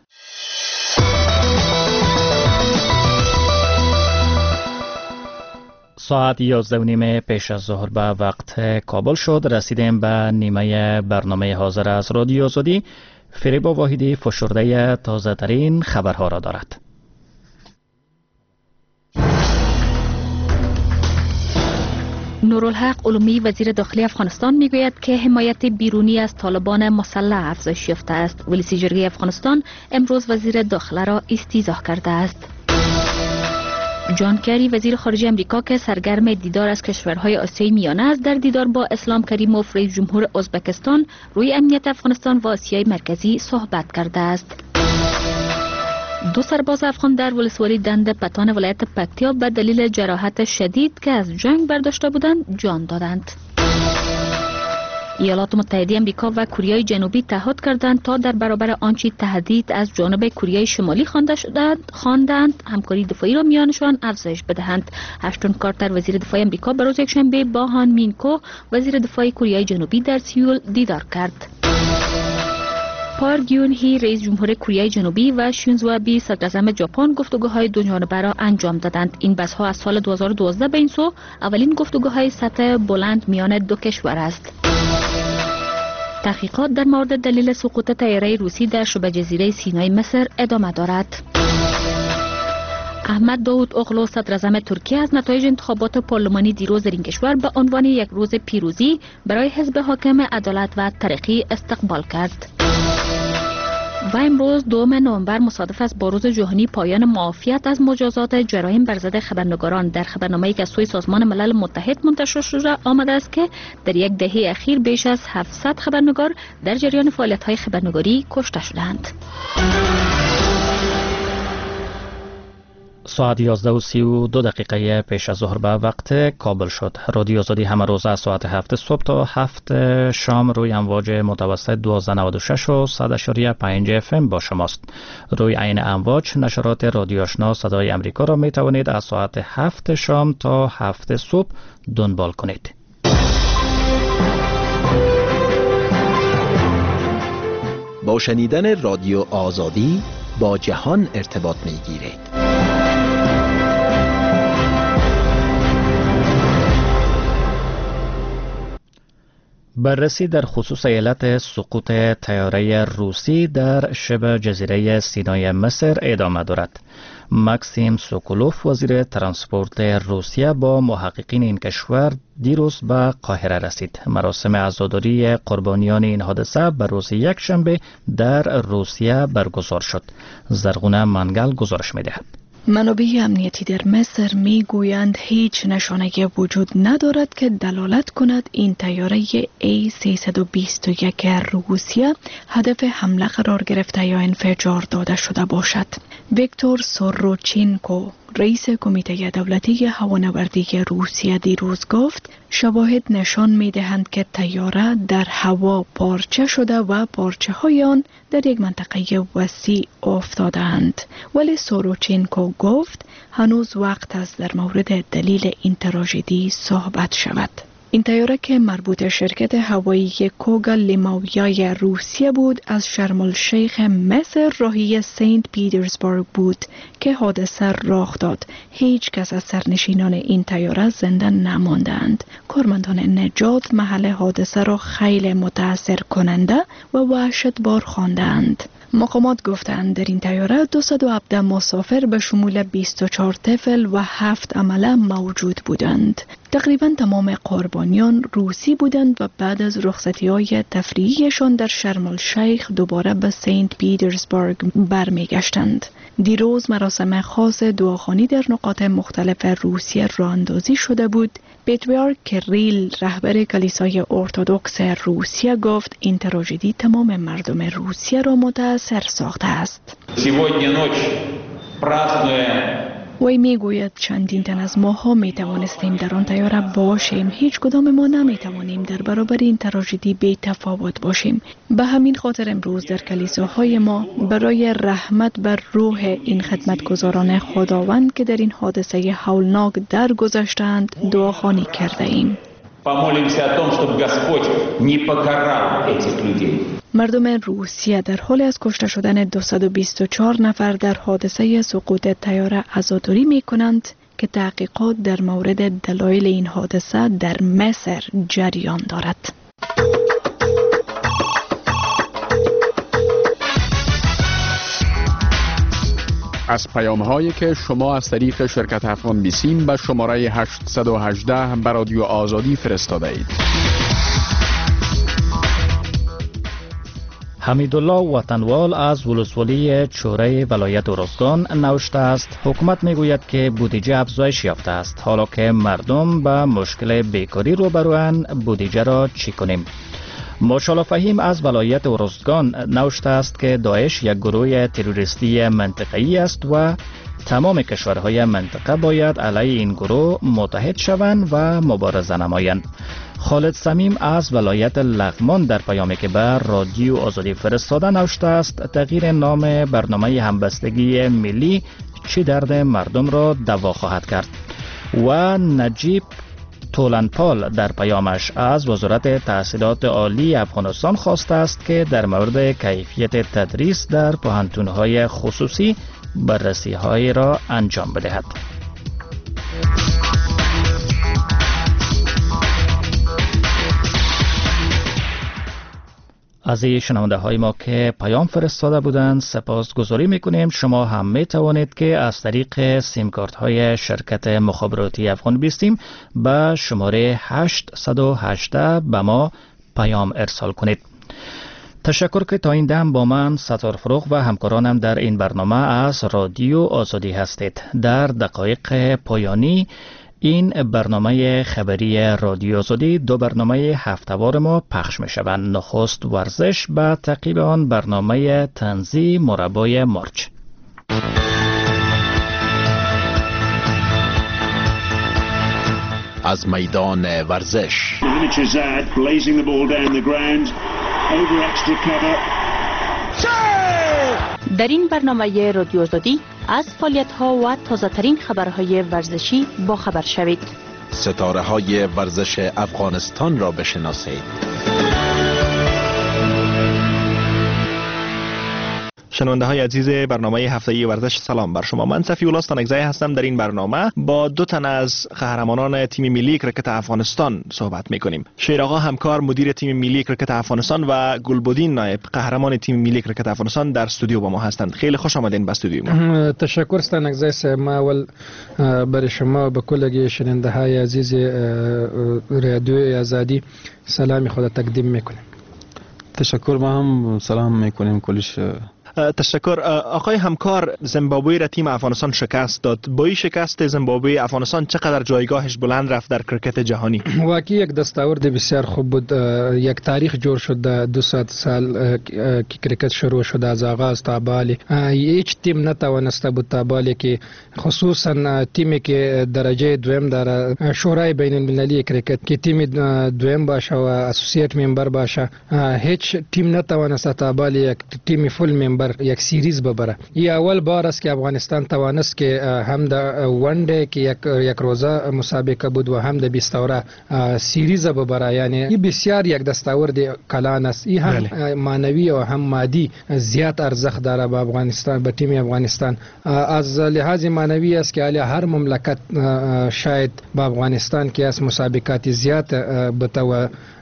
ساعت یازده و نیم پیش از ظهر به وقت کابل شد. رسیدیم به نیمه برنامه حاضر از رادیو آزادی. فریبا واحدی فشرده تازه ترین خبرها را دارد. نورالحق علومی وزیر داخلی افغانستان میگوید که حمایت بیرونی از طالبان مسلح افزایش یافته است. ولسی جرگه افغانستان امروز وزیر داخله را استیضاح کرده است. جان کری وزیر خارجه امریکا که سرگرم دیدار از کشورهای آسیای میانه است در دیدار با اسلام کریموف رئیس جمهور ازبکستان روی امنیت افغانستان و آسیای مرکزی صحبت کرده است. دو سرباز افغان در ولسوالی دند پتان ولایت پکتیا به دلیل جراحت شدید که از جنگ برداشته بودند جان دادند. ایالات متحده امریکا و کره جنوبی تعهد کردند تا در برابر آنچه تهدید از جانب کره شمالی خوانده شدند خواندند همکاری دفاعی را میانشان افزایش بدهند. اشتون کارتر وزیر دفاع امریکا به روز یکشنبه با هان مینکو وزیر دفاع کره جنوبی در سیول دیدار کرد. پارک گیون هی رئیس جمهور کره جنوبی و شینزو آبه صدر اعظم ژاپن گفتگوهای دو جانبه را انجام دادند. این بحث‌ها از سال دو هزار و دوازده به این سو اولین گفتگوهای سطح بلند میان دو کشور است. تحقیقات در مورد دلیل سقوط طیاره روسی در شبه جزیره سینای مصر ادامه دارد. احمد داود اغلو صدر اعظم ترکیه از نتایج انتخابات پارلمانی دیروز در این کشور به عنوان یک روز پیروزی برای حزب حاکم عدالت و ترقی استقبال کرد. و امروز دوم نوامبر مصادف است با روز جهانی پایان معافیت از مجازات جرایم بر ضد خبرنگاران. در خبرنامه‌ای که از سوی سازمان ملل متحد منتشر شده آمده است که در یک دهه اخیر بیش از هفتصد خبرنگار در جریان فعالیت‌های خبرنگاری کشته شدند. ساعت یازده و سی و دو دقیقه پیش از ظهر به وقت کابل شد. رادیو آزادی همه روز از ساعت هفت صبح تا هفت شام روی امواج متوسط دوازده نود و شش و صد اشاری پنج اف ام با شماست. روی عین امواج نشرات رادیو آشنا صدای امریکا را می توانید از ساعت هفت شام تا هفت صبح دنبال کنید. با شنیدن رادیو آزادی با جهان ارتباط می گیرید. بررسی در خصوص علت سقوط طیاره روسی در شبه جزیره سینای مصر ادامه دارد. ماکسیم سوکولوف وزیر ترانسپورت روسیه با محققین این کشور دیروز به قاهره رسید. مراسم عزاداری قربانیان این حادثه به روز یکشنبه در روسیه برگزار شد. زرغونه منگل گزارش می‌دهد. منابع امنیتی در مصر می گویند هیچ نشانه وجود ندارد که دلالت کند این طیاره ای سیصد و بیست و یک روسیه هدف حمله قرار گرفته یا انفجار داده شده باشد. ویکتور سوروچینکو رئیس کمیته دولتی هوانوردی روسیه دیروز گفت شواهد نشان می دهند که طیاره در هوا پارچه شده و پارچه های آن در یک منطقه وسیع افتادند. ولی سوروچینکو گفت هنوز وقت است در مورد دلیل این تراژدی صحبت شود. این طیاره که مربوط شرکت هوایی کوگا لیماویای روسیه بود از شرم الشیخ مصر راهی سنت پیترزبورگ بود که حادثه رخ داد. هیچ کس از سرنشینان این طیاره زنده نماندند. کارمندان نجات محل حادثه را خیلی متاثر کننده و وحشتبار خواندند. مقامات گفتند در این طیاره دویست و هفده مسافر به شمول بیست و چهار طفل و هفت عمله موجود بودند. تقریبا تمام قربانیان روسی بودند و بعد از رخصتی های تفریحیشان در شرم الشیخ دوباره به سنت پیترزبورگ برمیگشتند. دیروز مراسم خاص دعاخوانی در نقاط مختلف روسیه راه اندازی شده بود. پتریارک کریل رهبر کلیسای ارتدوکس روسیه گفت این تراژدی تمام مردم روسیه را متاثر ساخته است. وی می گوید چندین تن از ماها می توانستیم در آن طیاره باشیم، هیچ کدام ما نمی توانیم در برابر این تراژدی بی تفاوت باشیم. به همین خاطر امروز در کلیساهای ما برای رحمت بر روح این خدمتگزاران خداوند که در این حادثه هولناک درگذشتند دعاخوانی کرده ایم. مردم روسیه در حال از کشته شدن دویست و بیست و چهار نفر در حادثه سقوط طیاره عزاداری می کنند که تحقیقات در مورد دلایل این حادثه در مصر جریان دارد. از پیام هایی که شما از طریق شرکت افغان بیسیم به شماره هشتصد و هجده به رادیو آزادی فرستاده اید. حمیدالله وطنوال از ولسوالی چوره ولایت ارزگان نوشته است حکومت میگوید که بودجه افزایش یافته است، حالا که مردم به مشکل بیکاری روبروند بودجه را چی کنیم؟ ماشاءالله فهیم از ولایت ارزگان نوشته است که داعش یک گروه تروریستی منطقه‌ای است و تمام کشورهای منطقه باید علیه این گروه متحد شوند و مبارزه نمایند. خالد صمیم از ولایت لغمان در پیامی که بر رادیو آزادی فرستاده نوشته است تغییر نام برنامه همبستگی ملی چه درد مردم را دوا خواهد کرد. و نجیب تولنپال در پیامش از وزارت تحصیلات عالی افغانستان خواسته است که در مورد کیفیت تدریس در پوهنتون‌های خصوصی بررسی‌های را انجام بدهد. از این شنونده های ما که پیام فرستاده بودند سپاس گذاری میکنیم. شما هم می توانید که از طریق سیم کارت های شرکت مخابراتی افغان بیستیم به شماره هشتصد و هجده به ما پیام ارسال کنید. تشکر که تا این دم با من ستار فروغ و همکارانم در این برنامه از رادیو آزادی هستید. در دقایق پایانی این برنامه خبری رادیو آزادی دو برنامه هفته‌وار ما پخش می شوند. نخست ورزش، به تعقیب آن برنامه طنزی مربای مارچ. از میدان ورزش در این برنامه رادیو آزادی از فعالیت‌ها و تازه‌ترین خبرهای ورزشی با خبر شوید. ستاره های ورزش افغانستان را بشناسید. شنونده های عزیز برنامه هفتگی ورزش، سلام بر شما. من صفی الله استانکزی هستم. در این برنامه با دو تن از قهرمانان تیم ملی کرکت افغانستان صحبت میکنیم. شیر آقا همکار مدیر تیم ملی کرکت افغانستان و گلبدین نایب قهرمان تیم ملی کرکت افغانستان در استودیو با ما هستند. خیلی خوش آمدین به استودیو ما. تشکر استانکزی صاحب. ما اول برای شما به کل شنونده های عزیز رادیو آزادی سلامی خود تقدیم میکنیم. تشکر. ما هم سلام میکنیم کلش. تشکر. آقای همکار، زیمبابوی را تیم افغانستان شکست داد. با این شکست زیمبابوی افغانستان چقدر جایگاهش بلند رفت در کرکت جهانی؟ واقعی یک دستاورد بسیار خوب بود. یک تاریخ جور شد. دو سال که کرکت شروع شد از آغاز تا بالی هیچ تیم نتوانسته بود تا بالی که خصوصا تیمی که درجه دویم داره، شورای بین المللی کرکت که تیم دویم باشه و اسوسییت ممبر باشه، هیچ تیم نتوانسته تا بالی یک تیم فول ممبر یک سیریز ببره. این اول بار است که افغانستان توانست که هم د ون دی که یک یک روزه مسابقه بود و هم د بیست اوره سیریز ببره. یعنی این بسیار یک دستاورد کلان است. این هم معنوی و هم مادی زیاد ارزش داره به افغانستان، به تیم افغانستان. از لحاظ معنوی است که هر مملکت شاید به افغانستان که از مسابقات زیاد بتو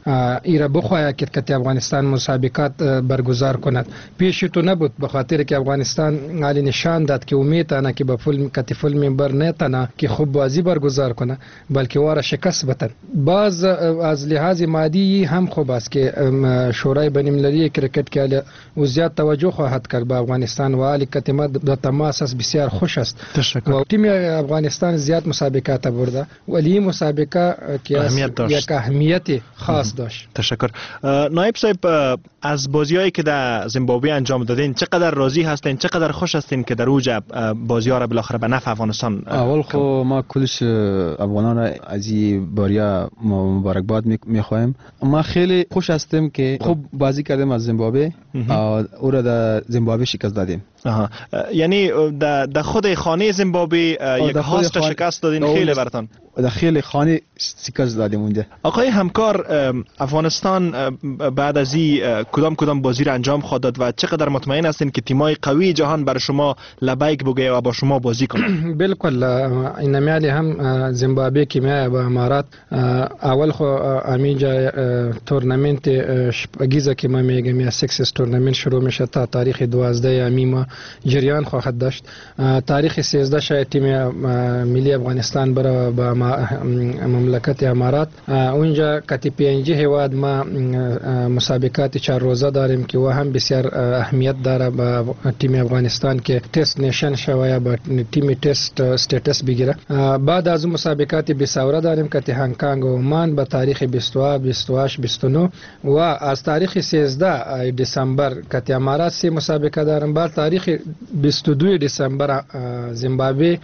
ایرا بخواهد که که افغانستان مسابقات برگزار کند. پیش تو نبود به خاطر که افغانستان علی نشان داد که امید آنه که به فول کتی فول ممبر نه تنها که خوب بازی برگزار کنه بلکه واره شکست بتن. باز از لحاظ مادی هم خوب است که شورای بین المللی کرکت که او زیاد توجه خواهد کرد به افغانستان و علی کتیمت در تماس بسیار خوش است. و تیم افغانستان زیاد مسابقات برده ولی مسابقه که یک اهمیت خاص داشت. تشکر. نایب صاحب، از بازیایی که در زیمبابوه انجام دادین چقدر راضی هستین، چقدر خوش هستین که در اوج بازی‌ها را بالاخره به نفع افغانستان؟ اول خو ما کلش افغانان را از این باریا مبارکباد می‌خوایم. ما خیلی خوش هستیم که خوب بازی کردیم از زیمبابوه او را در زیمبابوه شکست دادیم. آها، یعنی در خود خانه زیمبابوه یک هاست شکست دادین. خیلی براتون در خیلی خانه شکست دادیم اونجا. آقای همکار، افغانستان بعد از این کدام کدام بازی را انجام خواهد داد و چقدر مطمئن هستین که تیمای قوی جهان برای شما لبیک بگه و با شما بازی کنه؟ بالکل. این میالی هم زیمبابوه که میای با امارات اول خو امیجا تورنمنت شپگیزه که ما میگیم یا سکسس تورنمنت شروع میشه تا تاریخ دوازده ماه جریان خواهد داشت. تاریخ سیزده شاید تیم ملی افغانستان برای با مملکت امارات اونجا کتی پنجی هواد ما مسابقات چهار روزه داریم که و هم بسیار اهمیت داره با تیم افغانستان که تست نشن شوه با تیم تست استیتس بگیره. بعد از مسابقات بیساوره داریم کتی هنگکنگ و عمان با تاریخ بیست و هفت بیست و هشت بیست و نه و از تاریخ سیزده دسامبر کتی امارات سی مسابقه داریم. بعد تاریخ بیست و دو دسامبر زیمبابوه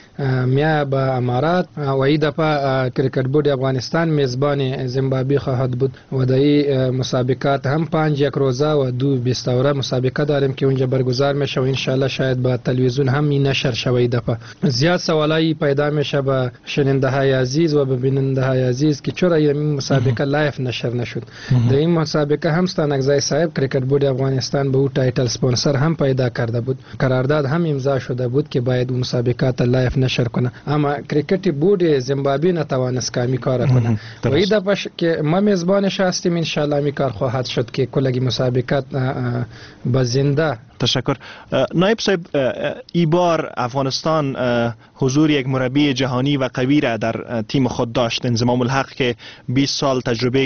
میا با امارات و ای دفعه کرکت بورد افغانستان میزبان زیمبابوه خواهد بود و در این مسابقات هم پنج یک روزه و دو بیستوره مسابقه داریم که اونجا برگزار میشه و انشالله شاید با تلویزیون هم این نشر شوه. ای دفعه زیاد سوالایی پیدا میشه با شنونده های عزیز و ببیننده های عزیز که چرا این مسابقه لایف نشر نشد. در این مسابقه هم ستانکزی صاحب کرکت بورد افغانستان به او تایتل سپانسر هم پیدا کرده بود. قرارداد هم امضا شده بود که باید اون مسابقات لایف نشر کنه، اما کرکت بورد زیمبابوه نتوانست کامی کار کنه و این دفعه که ما میزبانش هستیم انشالله می کار خواهد شد که کلگی مسابقات با زنده. تشکر. نایب صاحب، ای بار افغانستان حضور یک مربی جهانی و قوی را در تیم خود داشت. انضمام الحق که بیست سال تجربه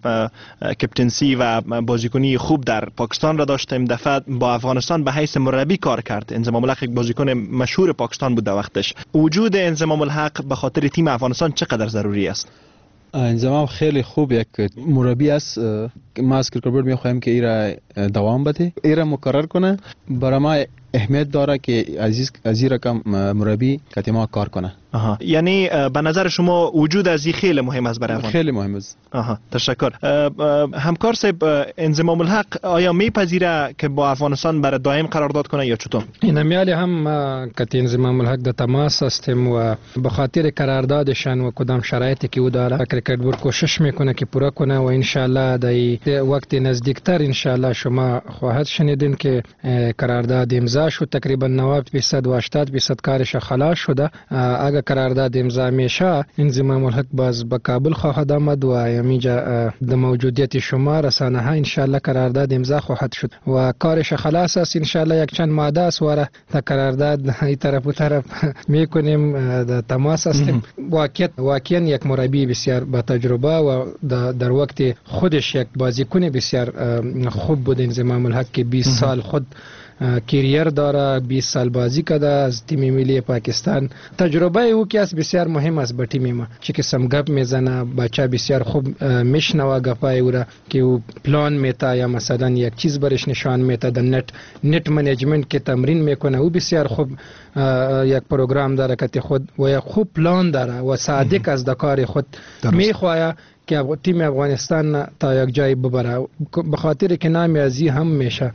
کپتنسی و بازیکنی خوب در پاکستان را داشت، این دفعه با افغانستان به حیث مربی کار کرد. انضمام الحق یک بازیکن مشهور پاکستان بود در وقتش. وجود انضمام الحق به خاطر تیم افغانستان چقدر ضروری است؟ انضمام خیلی خوب یک مربی است. ما از کرکت بورد میخوایم که ایرا دوام بده، ایرا مقرر کنه. برای ما اهمیت داره که عزیز از این رقم مربی که ما کار کنه. آها، یعنی به نظر شما وجود از این خیلی مهم است برای افغان؟ خیلی مهم است. آها، تشکر. همکار صاحب، انضمام الحق آیا میپذیره که با افغانستان برای دائم قرارداد کنه یا چطور؟ این میالی هم که انضمام الحق در تماس هستیم و به خاطر قراردادشان و کدام شرایطی که او داره کرکت بورد کوشش میکنه که پورا کنه و ان شاء الله در وقت نزدیکتر ان شاء الله شما خواهد شنیدین که قرارداد امضا شد. تقریبا نود درصد و هشتاد درصد کارش خلاص شده. اگر قرارداد امضا میشه انضمام الحق باز به کابل خواهد آمد و همینجا د موجودیت شما رسانه ها ان شاء الله قرارداد امضا خواهد شد و کارش خلاص است. ان شاء الله یک چند ماده است واره تا قرارداد این طرف و طرف میکنیم. در تماس هستیم. واقعا واقعا یک مربی بسیار با تجربه و در وقت خودش یک بازیکن بسیار خوب بود. انضمام الحق که بیست سال خود کریر داره، بیست سال بازی کرده از تیم ملی پاکستان. تجربه او که است بسیار مهم است به تیم ما، چه که سم گپ میزنه، بچه بسیار خوب میشنوه گپای او را که او پلان میتا یا مثلا یک چیز برش نشان میتا. در نت نت منیجمنت که تمرین میکنه او بسیار خوب یک پروگرام داره که خود و یک خوب پلان داره و صادق از کار خود میخواه که تیم افغانستان تا یک جای ببره، به خاطر که نام ازی هم میشه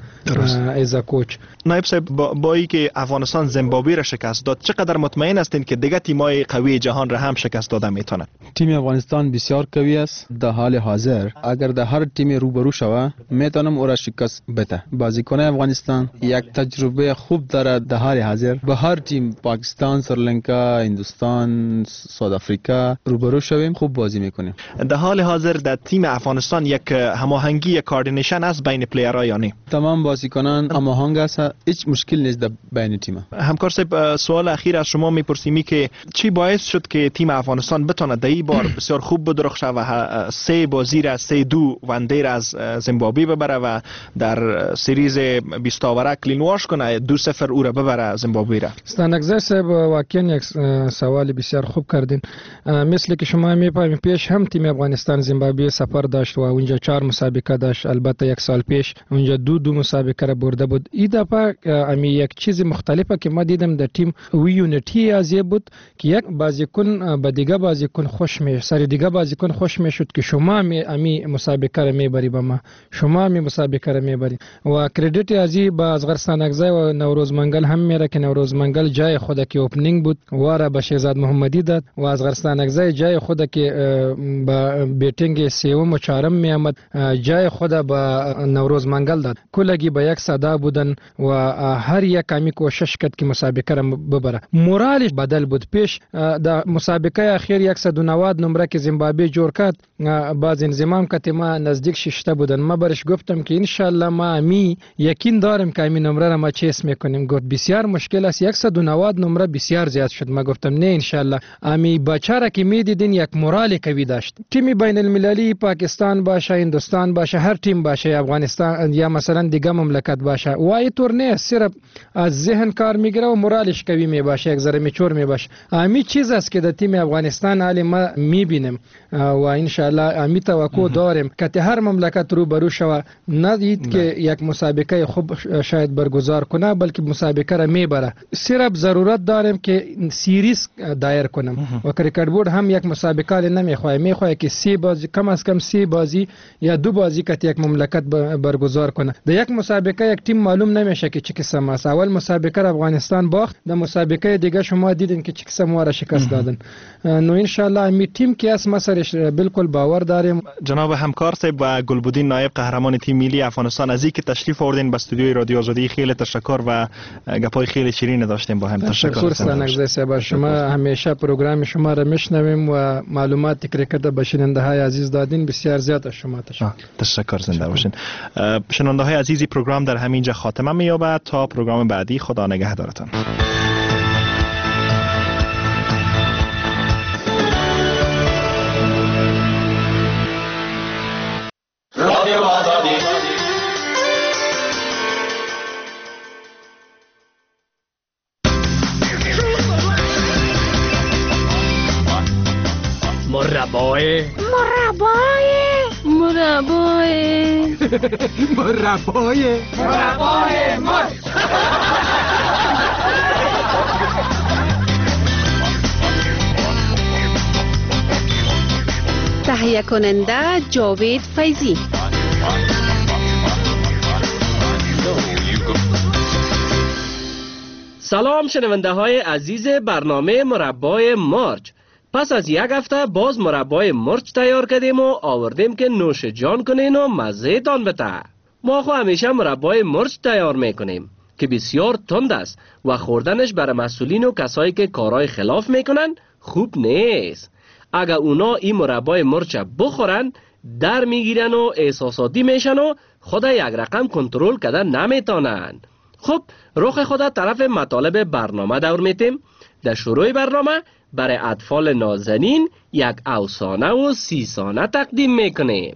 از کوچ. نایب صاحب، با, با ای که افغانستان زیمبابوه را شکست داد، چقدر مطمئن هستین که دیگه تیمای قوی جهان را هم شکست داده میتونه؟ تیم افغانستان بسیار قوی است در حال حاضر. اگر در هر تیم روبرو شوه میتونم او را شکست بده. بازیکن افغانستان یک تجربه خوب داره در حال حاضر. به هر تیم پاکستان، سریلانکا، هندوستان، ساوت افریقا روبرو شویم خوب بازی میکنیم. در حال حاضر در تیم افغانستان یک هماهنگی یک کاردینیشن است بین پلیرها یا نه؟ تمام بازیکنان هماهنگ است، هیچ مشکل نیست در بین تیم. همکار صاحب، سوال اخیر از شما میپرسیم که چی باعث شد که تیم افغانستان بتونه در این بار بسیار خوب بدرخشه و سه بازی را سه دو وندیر از زیمبابوه ببره و در سریز بیست اوره کلین واش کنه، دو صفر او را ببره زیمبابوه را؟ ستانکزی صاحب واقعا یک سوال بسیار خوب کردین. مثل که شما میفهمید پیش هم تیم افغانستان زیمبابوه سفر داشت و اونجا چهار مسابقه داشت. البته یک سال پیش اونجا دو دو مسابقه را برده بود. این دفعه امی یک چیز مختلفه که ما دیدم در تیم وی یونیتی از بود که یک بازیکن به دیگه بازیکن خوش می سر دیگه بازیکن خوش می شد که شما می امی مسابقه را میبری به ما، شما می مسابقه را میبری و کردیت ازی با اصغر ستانکزی و نوروز منگل هم میره که نوروز منگل جای خود که اوپنینگ بود واره به شهزاد محمدی داد و اصغر ستانکزی جای خود که با بیٹنگ سوم و چهارم می آمد جای خود به نوروز منگل داد. کلگی به یک صدا بودن و هر یک کمی کوشش کرد که مسابقه را ببره. مورالش بدل بود. پیش در مسابقه اخیر صد و نود نمره که زیمبابوه جور کرد باز انضمام کرد ما نزدیک ششته بودن. ما برش گفتم که ان شاء الله ما امی یقین دارم که امی نمره را ما چیس میکنیم. گفت بسیار مشکل است، صد و نود نمره بسیار زیاد شد. ما گفتم نه ان شاء الله امی بچاره که میدیدین یک مورال قوی داشت. تیم بین المللی پاکستان باشه، هندوستان باشه، هر تیم باشه، افغانستان یا مثلا دیگه مملکت باشه، وای طور نه صرف از ذهن کار میگیره و مورالش قوی می باشه، یک ذره میچور می باشه. امی چیز است که در تیم افغانستان حالی ما میبینیم و ان شاء الله امی توقع داریم که هر مملکت رو برو شوه، ندید که یک مسابقه خوب شاید برگزار کنه بلکه مسابقه را میبره. صرف ضرورت داریم که سیریز دایر کنم و کرکٹ بورد هم یک مسابقه نمیخواه، میخواه که سی بازی کم از کم سی بازی یا دو بازی که یک مملکت برگزار کنه. در یک مسابقه یک تیم معلوم نمیشه که چه قسم است. اول مسابقه افغانستان باخت، در مسابقه دیگه شما دیدین که چه قسم واره شکست دادن. نو ان شاء الله می تیم که اس مسرش بالکل باور داریم. جناب همکار صاحب و گلبودین نایب قهرمان تیم ملی افغانستان، از اینکه تشریف آوردین به استودیوی رادیو آزادی خیلی تشکر و گپای خیلی شیرین داشتیم با هم. تشکر ستانکزی صاحب. شما همیشه پروگرام شما را میشنویم و معلومات کرکت به شنونده های عزیز دادین. بسیار زیاد از شما تشکر. تشکر، زنده باشین. شنونده های عزیزی پروگرام در همینجا خاتمه می‌یابد. تا پروگرام بعدی خدا نگهدارتان. رادیو آزادی مربای مربای مربای مربای مربای مرد تهیه کننده جاوید فیضی. سلام شنونده های عزیز برنامه مربای مرچ. پس از یک هفته باز مربای مرچ تیار کردیم و آوردیم که نوش جان کنین و مزه تان بته. ما خو همیشه مربای مرچ تیار میکنیم که بسیار تند است و خوردنش برای مسئولین و کسایی که کارهای خلاف میکنن خوب نیست. اگر اونا این مربای مرچ بخورن در میگیرن و احساساتی میشن و خدا یک رقم کنترل کردن نمیتونن. خب رخ خدا طرف مطالب برنامه دور میتیم. در شروع برنامه برای اطفال نازنین یک افسانه و سیسانه تقدیم میکنیم.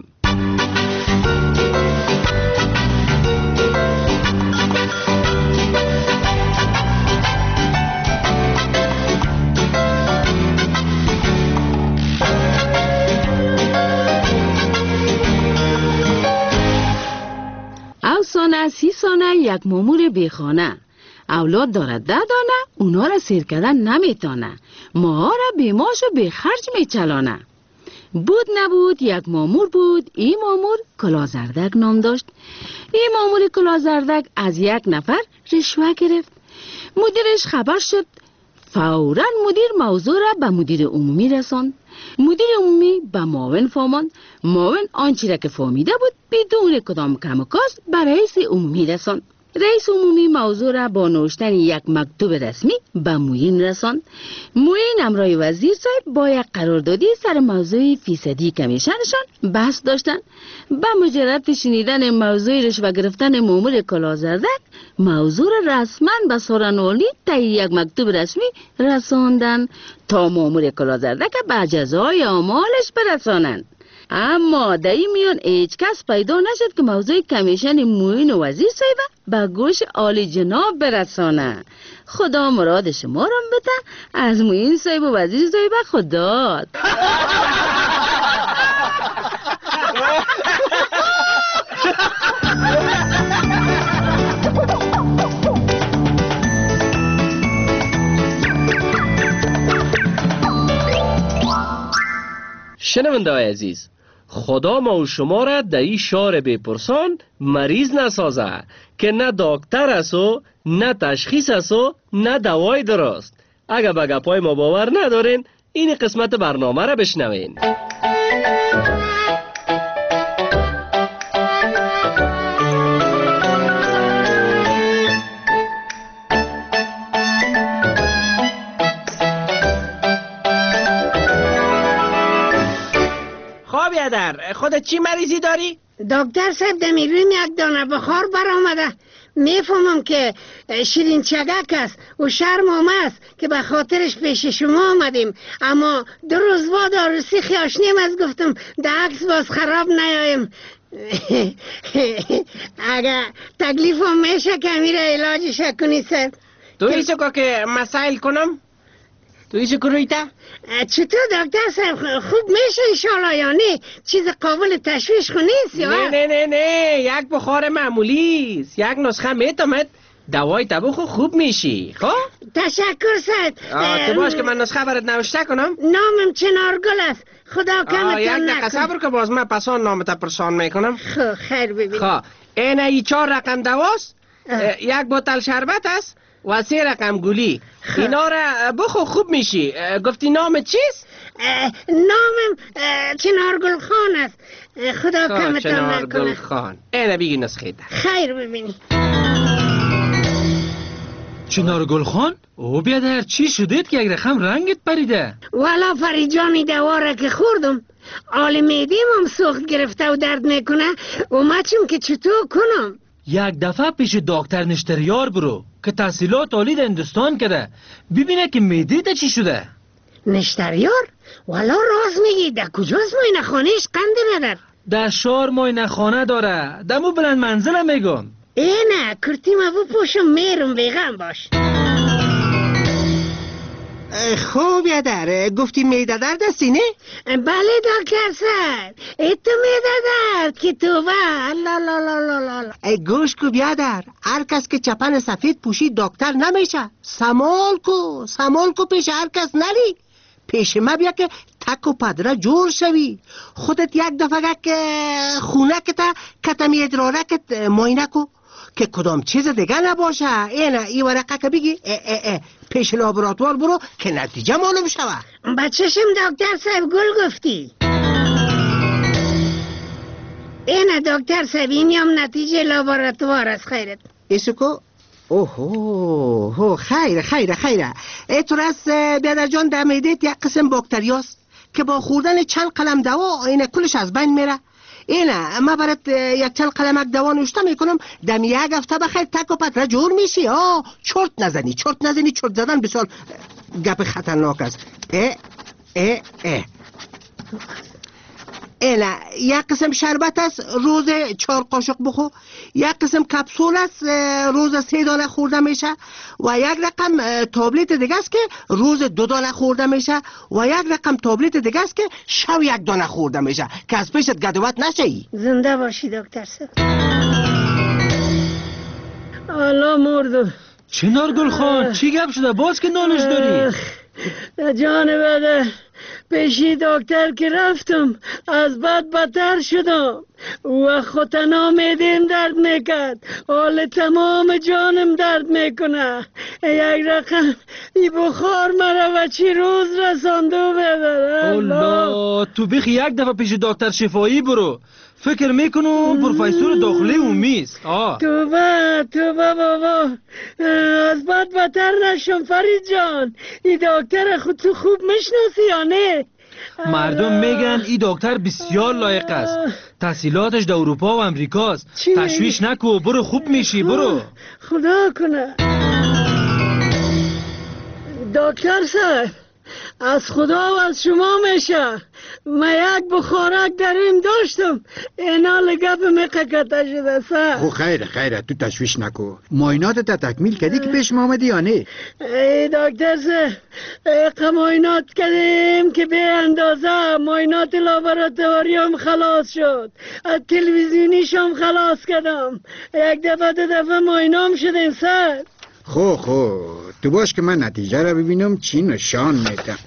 افسانه سیسانه یک مامور بیخانه. اولاد دارد ده دانه، اونا را سیر کردن نمیتانه، ماها را بی ماش و بی خرج میچلانه. بود نبود یک مامور بود. این مامور کلازردک نام داشت. این مامور کلازردک از یک نفر رشوه گرفت. مدیرش خبر شد. فوراً مدیر موضوع را به مدیر عمومی رساند. مدیر عمومی به معاون فهماند. معاون آنچه را که فهمیده بود بدون کدام کم و کاست به رئیس عمومی رساند. رئیس عمومی موضوع را با نوشتن یک مکتوب رسمی به معین رساند. معین همراه وزیر صاحب با یک قراردادی سر موضوع فیصدی کمیشنشان بحث داشتند. با مجرد شنیدن موضوع رشوه گرفتن مامور کلاهزردک موضوع را رسما به سخنرانی طی یک مکتوب رسمی رساندند تا مامور کلاهزردک به جزای اعمالش برسانند. اما در این میان هیچ کس پیدا نشد که موضوع کمیشن معین و وزیر صاحب به گوش عالی جناب برسانه. خدا مراد شما را بده، از معین صاحب و وزیر صاحب خدا. شنونده های عزیز، خدا ما و شما را در این شهر بپرسان مریض نسازه که نه دکتر است و نه تشخیص است و نه دوای درست. اگر به گپای ما باور ندارین این قسمت برنامه را بشنوین. در خودت چی مریضی داری؟ دکتر صاحب دمیرویم یک دانه بخار برآمده. میفهمم که شیرین چگک است و شرم آمه است که به خاطرش پیش شما آمدیم، اما دو روز بعد عروسی خیاشنیم از گفتم ده عکس باز خراب نیاییم. اگه تکلیفم میشه که میره علاجش کنی صاحب. تو ایسو که مسائل کنم؟ تو ایسو کرویتا؟ چطور دکتر صاحب خوب میشه انشالله یا نه؟ چیز قابل تشویش خو نیست یا؟ نه نه نه نه یک بخار معمولی است، یک نسخه میتمد دوای تبخ خوب میشی. خب تشکر صاحب. تو باش که من نسخه برات نوشته کنم. نامم چنارگل است، خدا کمتون نکن. یک دقیقه صبر که باز من پسان نامت پرسان میکنم. خب خیر ببین. خب این ای چهار رقم دواست، یک بوتل شربت است و سه رقم گلی. اینا را بخو خوب میشی. گفتی نام چیست؟ نامم چنارگل خان است، خدا کمتون نکنه. چنارگل خان. اینه بیگی نسخه ده. خیر ببینی. چنارگل خان؟ او بیادر چی شدید که یک رقم رنگت پریده؟ والا فریجانی دواره که خوردم آل میدیم هم سخت گرفته و درد میکنه و ما چون که چطور کنم؟ یک دفعه پیش دکتر نشتریار برو که تحصیلات عالی در هندوستان کرده، ببینه که میدیده چی شده. نشتریار؟ والا راز میگی، در کجاست ماینه خانهش قنده ندار؟ در شهر ماینه خانه داره، دمو بلند منزله میگم. اینه کرتی ما بو پوشم میرم بیغم باش. خوب یادر گفتی میده درد هستی نه؟ بله دکتر صاحب، ایتو میده درد که تو با لا لا لا لا لا. ای گوش کو بیادر، هر کس که چپن سفید پوشید دکتر نمیشه. سمال کو سمال کو پیش هر کس نری. پیش ما بیا که تک و پدره جور شوی. خودت یک دفعه که خونه که تا کتمی ادراره که ماینه کو که کدام چیز دیگه نباشه. اینه ای ورقه که بگی اه اه اه پیش لابراتوار برو که نتیجه معلوم شوه. بچه‌شم دکتر صاحب گل گفتی. اینه دکتر صاحب اینی هم نتیجه لابراتوار است. خیرت ایسو کو؟ اوه هو خیره خیره خیره. ای تو راست بیادر جان در معده‌ت یک قسم باکتریاست که با خوردن چند قلم دوا اینه کلش از بین میره. اینه ما برات یک چند قلمک دوا نوشته میکنم، دم یک هفته بخیر تک و پتره جور میشی. آه چرت نزنی چرت نزنی چرت زدن بسیار گپ خطرناک است. اه اه اه اینه یک قسم شربت است روز چهار قاشق بخور، یک قسم کپسول است روز سه دانه خورده میشه و یک رقم تابلت دیگه است که روز دو دانه خورده میشه و یک رقم تابلت دیگه است که شب یک دانه خورده میشه که از پیشت گدوت نشی. زنده باشی دکتر صاحب. الله مردو. چنارگل خان چی گپ شده باز که نالش داری؟ جان بده پیشی دکتر که رفتم از بد بدتر شدم و خودنا میدیم درد میکرد، حال تمام جانم درد میکنه. یک رقم ای بخار مرا و چی روز رسانده ببره. الله تو بخی یک دفعه پیش دکتر شفایی برو فکر میکنم پروفسور داخلی اومیست. آه توبه توبه بابا، از بد بدتر نشم فرید جان. این دکتر خود تو خوب میشناسی یا نه؟ مردم میگن این دکتر بسیار لایق است، تحصیلاتش در اروپا و امریکاست. تشویش نکو، برو خوب میشی، برو. خدا کنه. دکتر صاحب از خدا و از شما میشه، من یک بخارک در این داشتم، اینا لگب مقکتا شده سر. خو خیره خیره تو تشویش نکو. معاینات تا تکمیل کردی که پیش ما آمدی یا نه؟ ای دکتر صاحب معاینات کردیم که به اندازه. معاینات لابراتواری هم خلاص شد، از تلویزیونیش هم خلاص کردم، یک دفعه دو دفعه معاینه هم شدیم سر. خو خو تو باش که من نتیجه را ببینم چی نشان میده.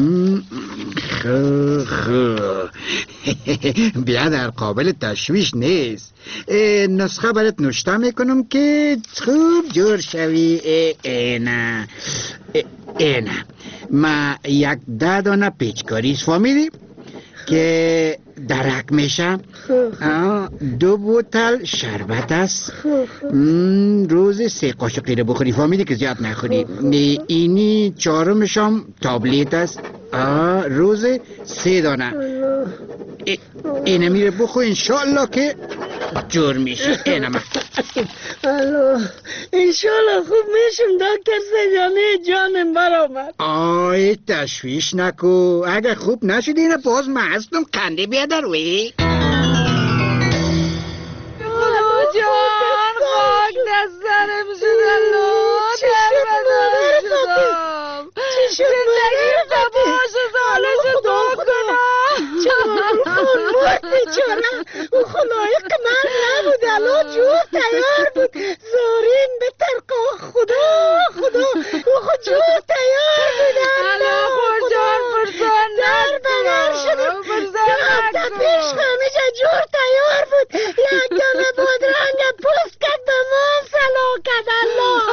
خو خو بیا در قابل تشویش نیست. نسخه برات نوشته میکنم که خوب جور شوی. اینه اینه ما یک ده دانه پیچکاریز فامیلی که درک میشه. دو بوتل شربت است، روز سه قاشق غیره بخوری فامیلی که زیاد نخوری. اینی چهارمش هم تابلیت است، روز سه دانه. اینه میره بخو انشالله که جور میشه. اینه من انشالله خوب میشم دکتر سیجانه جانم برآمد. آی تشویش نکو، اگه خوب نشد اینه باز من هستم کنده بیادر وی. خدا جان خاک دسترم شدن لو در بدن شدم. زندگی تباش زالش دو کنم. اون مرد بیچاره، او خلایق من نبود، الان جور تیار بود. زورین به ترقا خدا خدا او خود جور تیار بود. الان خور جان فرزان در بگر شدم، تا پیش همه جا جور تیار بود. یک دانه بادرنگ پوست کد به من سلا کد. الله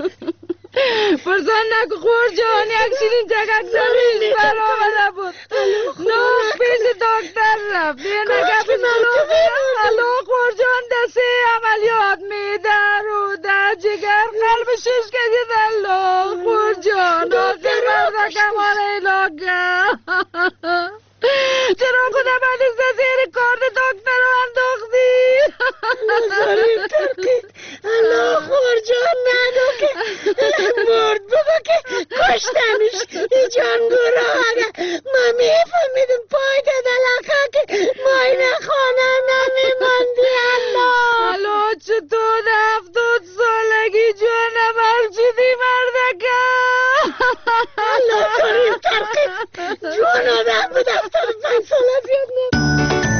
فرزان نکو خور جان، یک شیرین تکک زمین بر آمده بود. نوش پیش دکتر رفت، یه نگه پیش الو خور جان دسته عملیات میده رو ده جگر قلب شش کدید. الله خور جان آخر مرد کمان ایلاکه چرا خدا بعد از زیر کارد دکتر رو انداختی؟ نظریم ترکید. الله خور جان ندو که مرد بگو که کشتنش. ای جانگورا اگه ما میفهمیدم پای دلقه که ماینه خانه نمیماندی. الله الله چطور هفتاد سالگی جانم هر چیدی مردکه. الله کنیم ترکید جوان آدم بود. هفتاد پنج ساله زیاد نمید.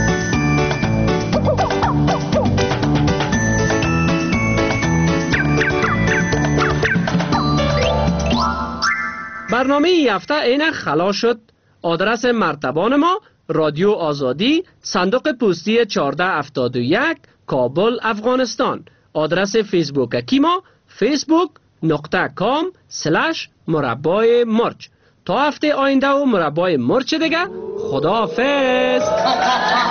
برنامه ای هفته اینک خلاص شد. آدرس مرتبان ما رادیو آزادی، صندوق پستی چهارده هفتاد و یک، کابل، افغانستان. آدرس فیسبوک کی ما فیسبوک نقطه کام سلش مربای مرچ. تا هفته آینده و مربای مرچ دیگه. خداحافظ.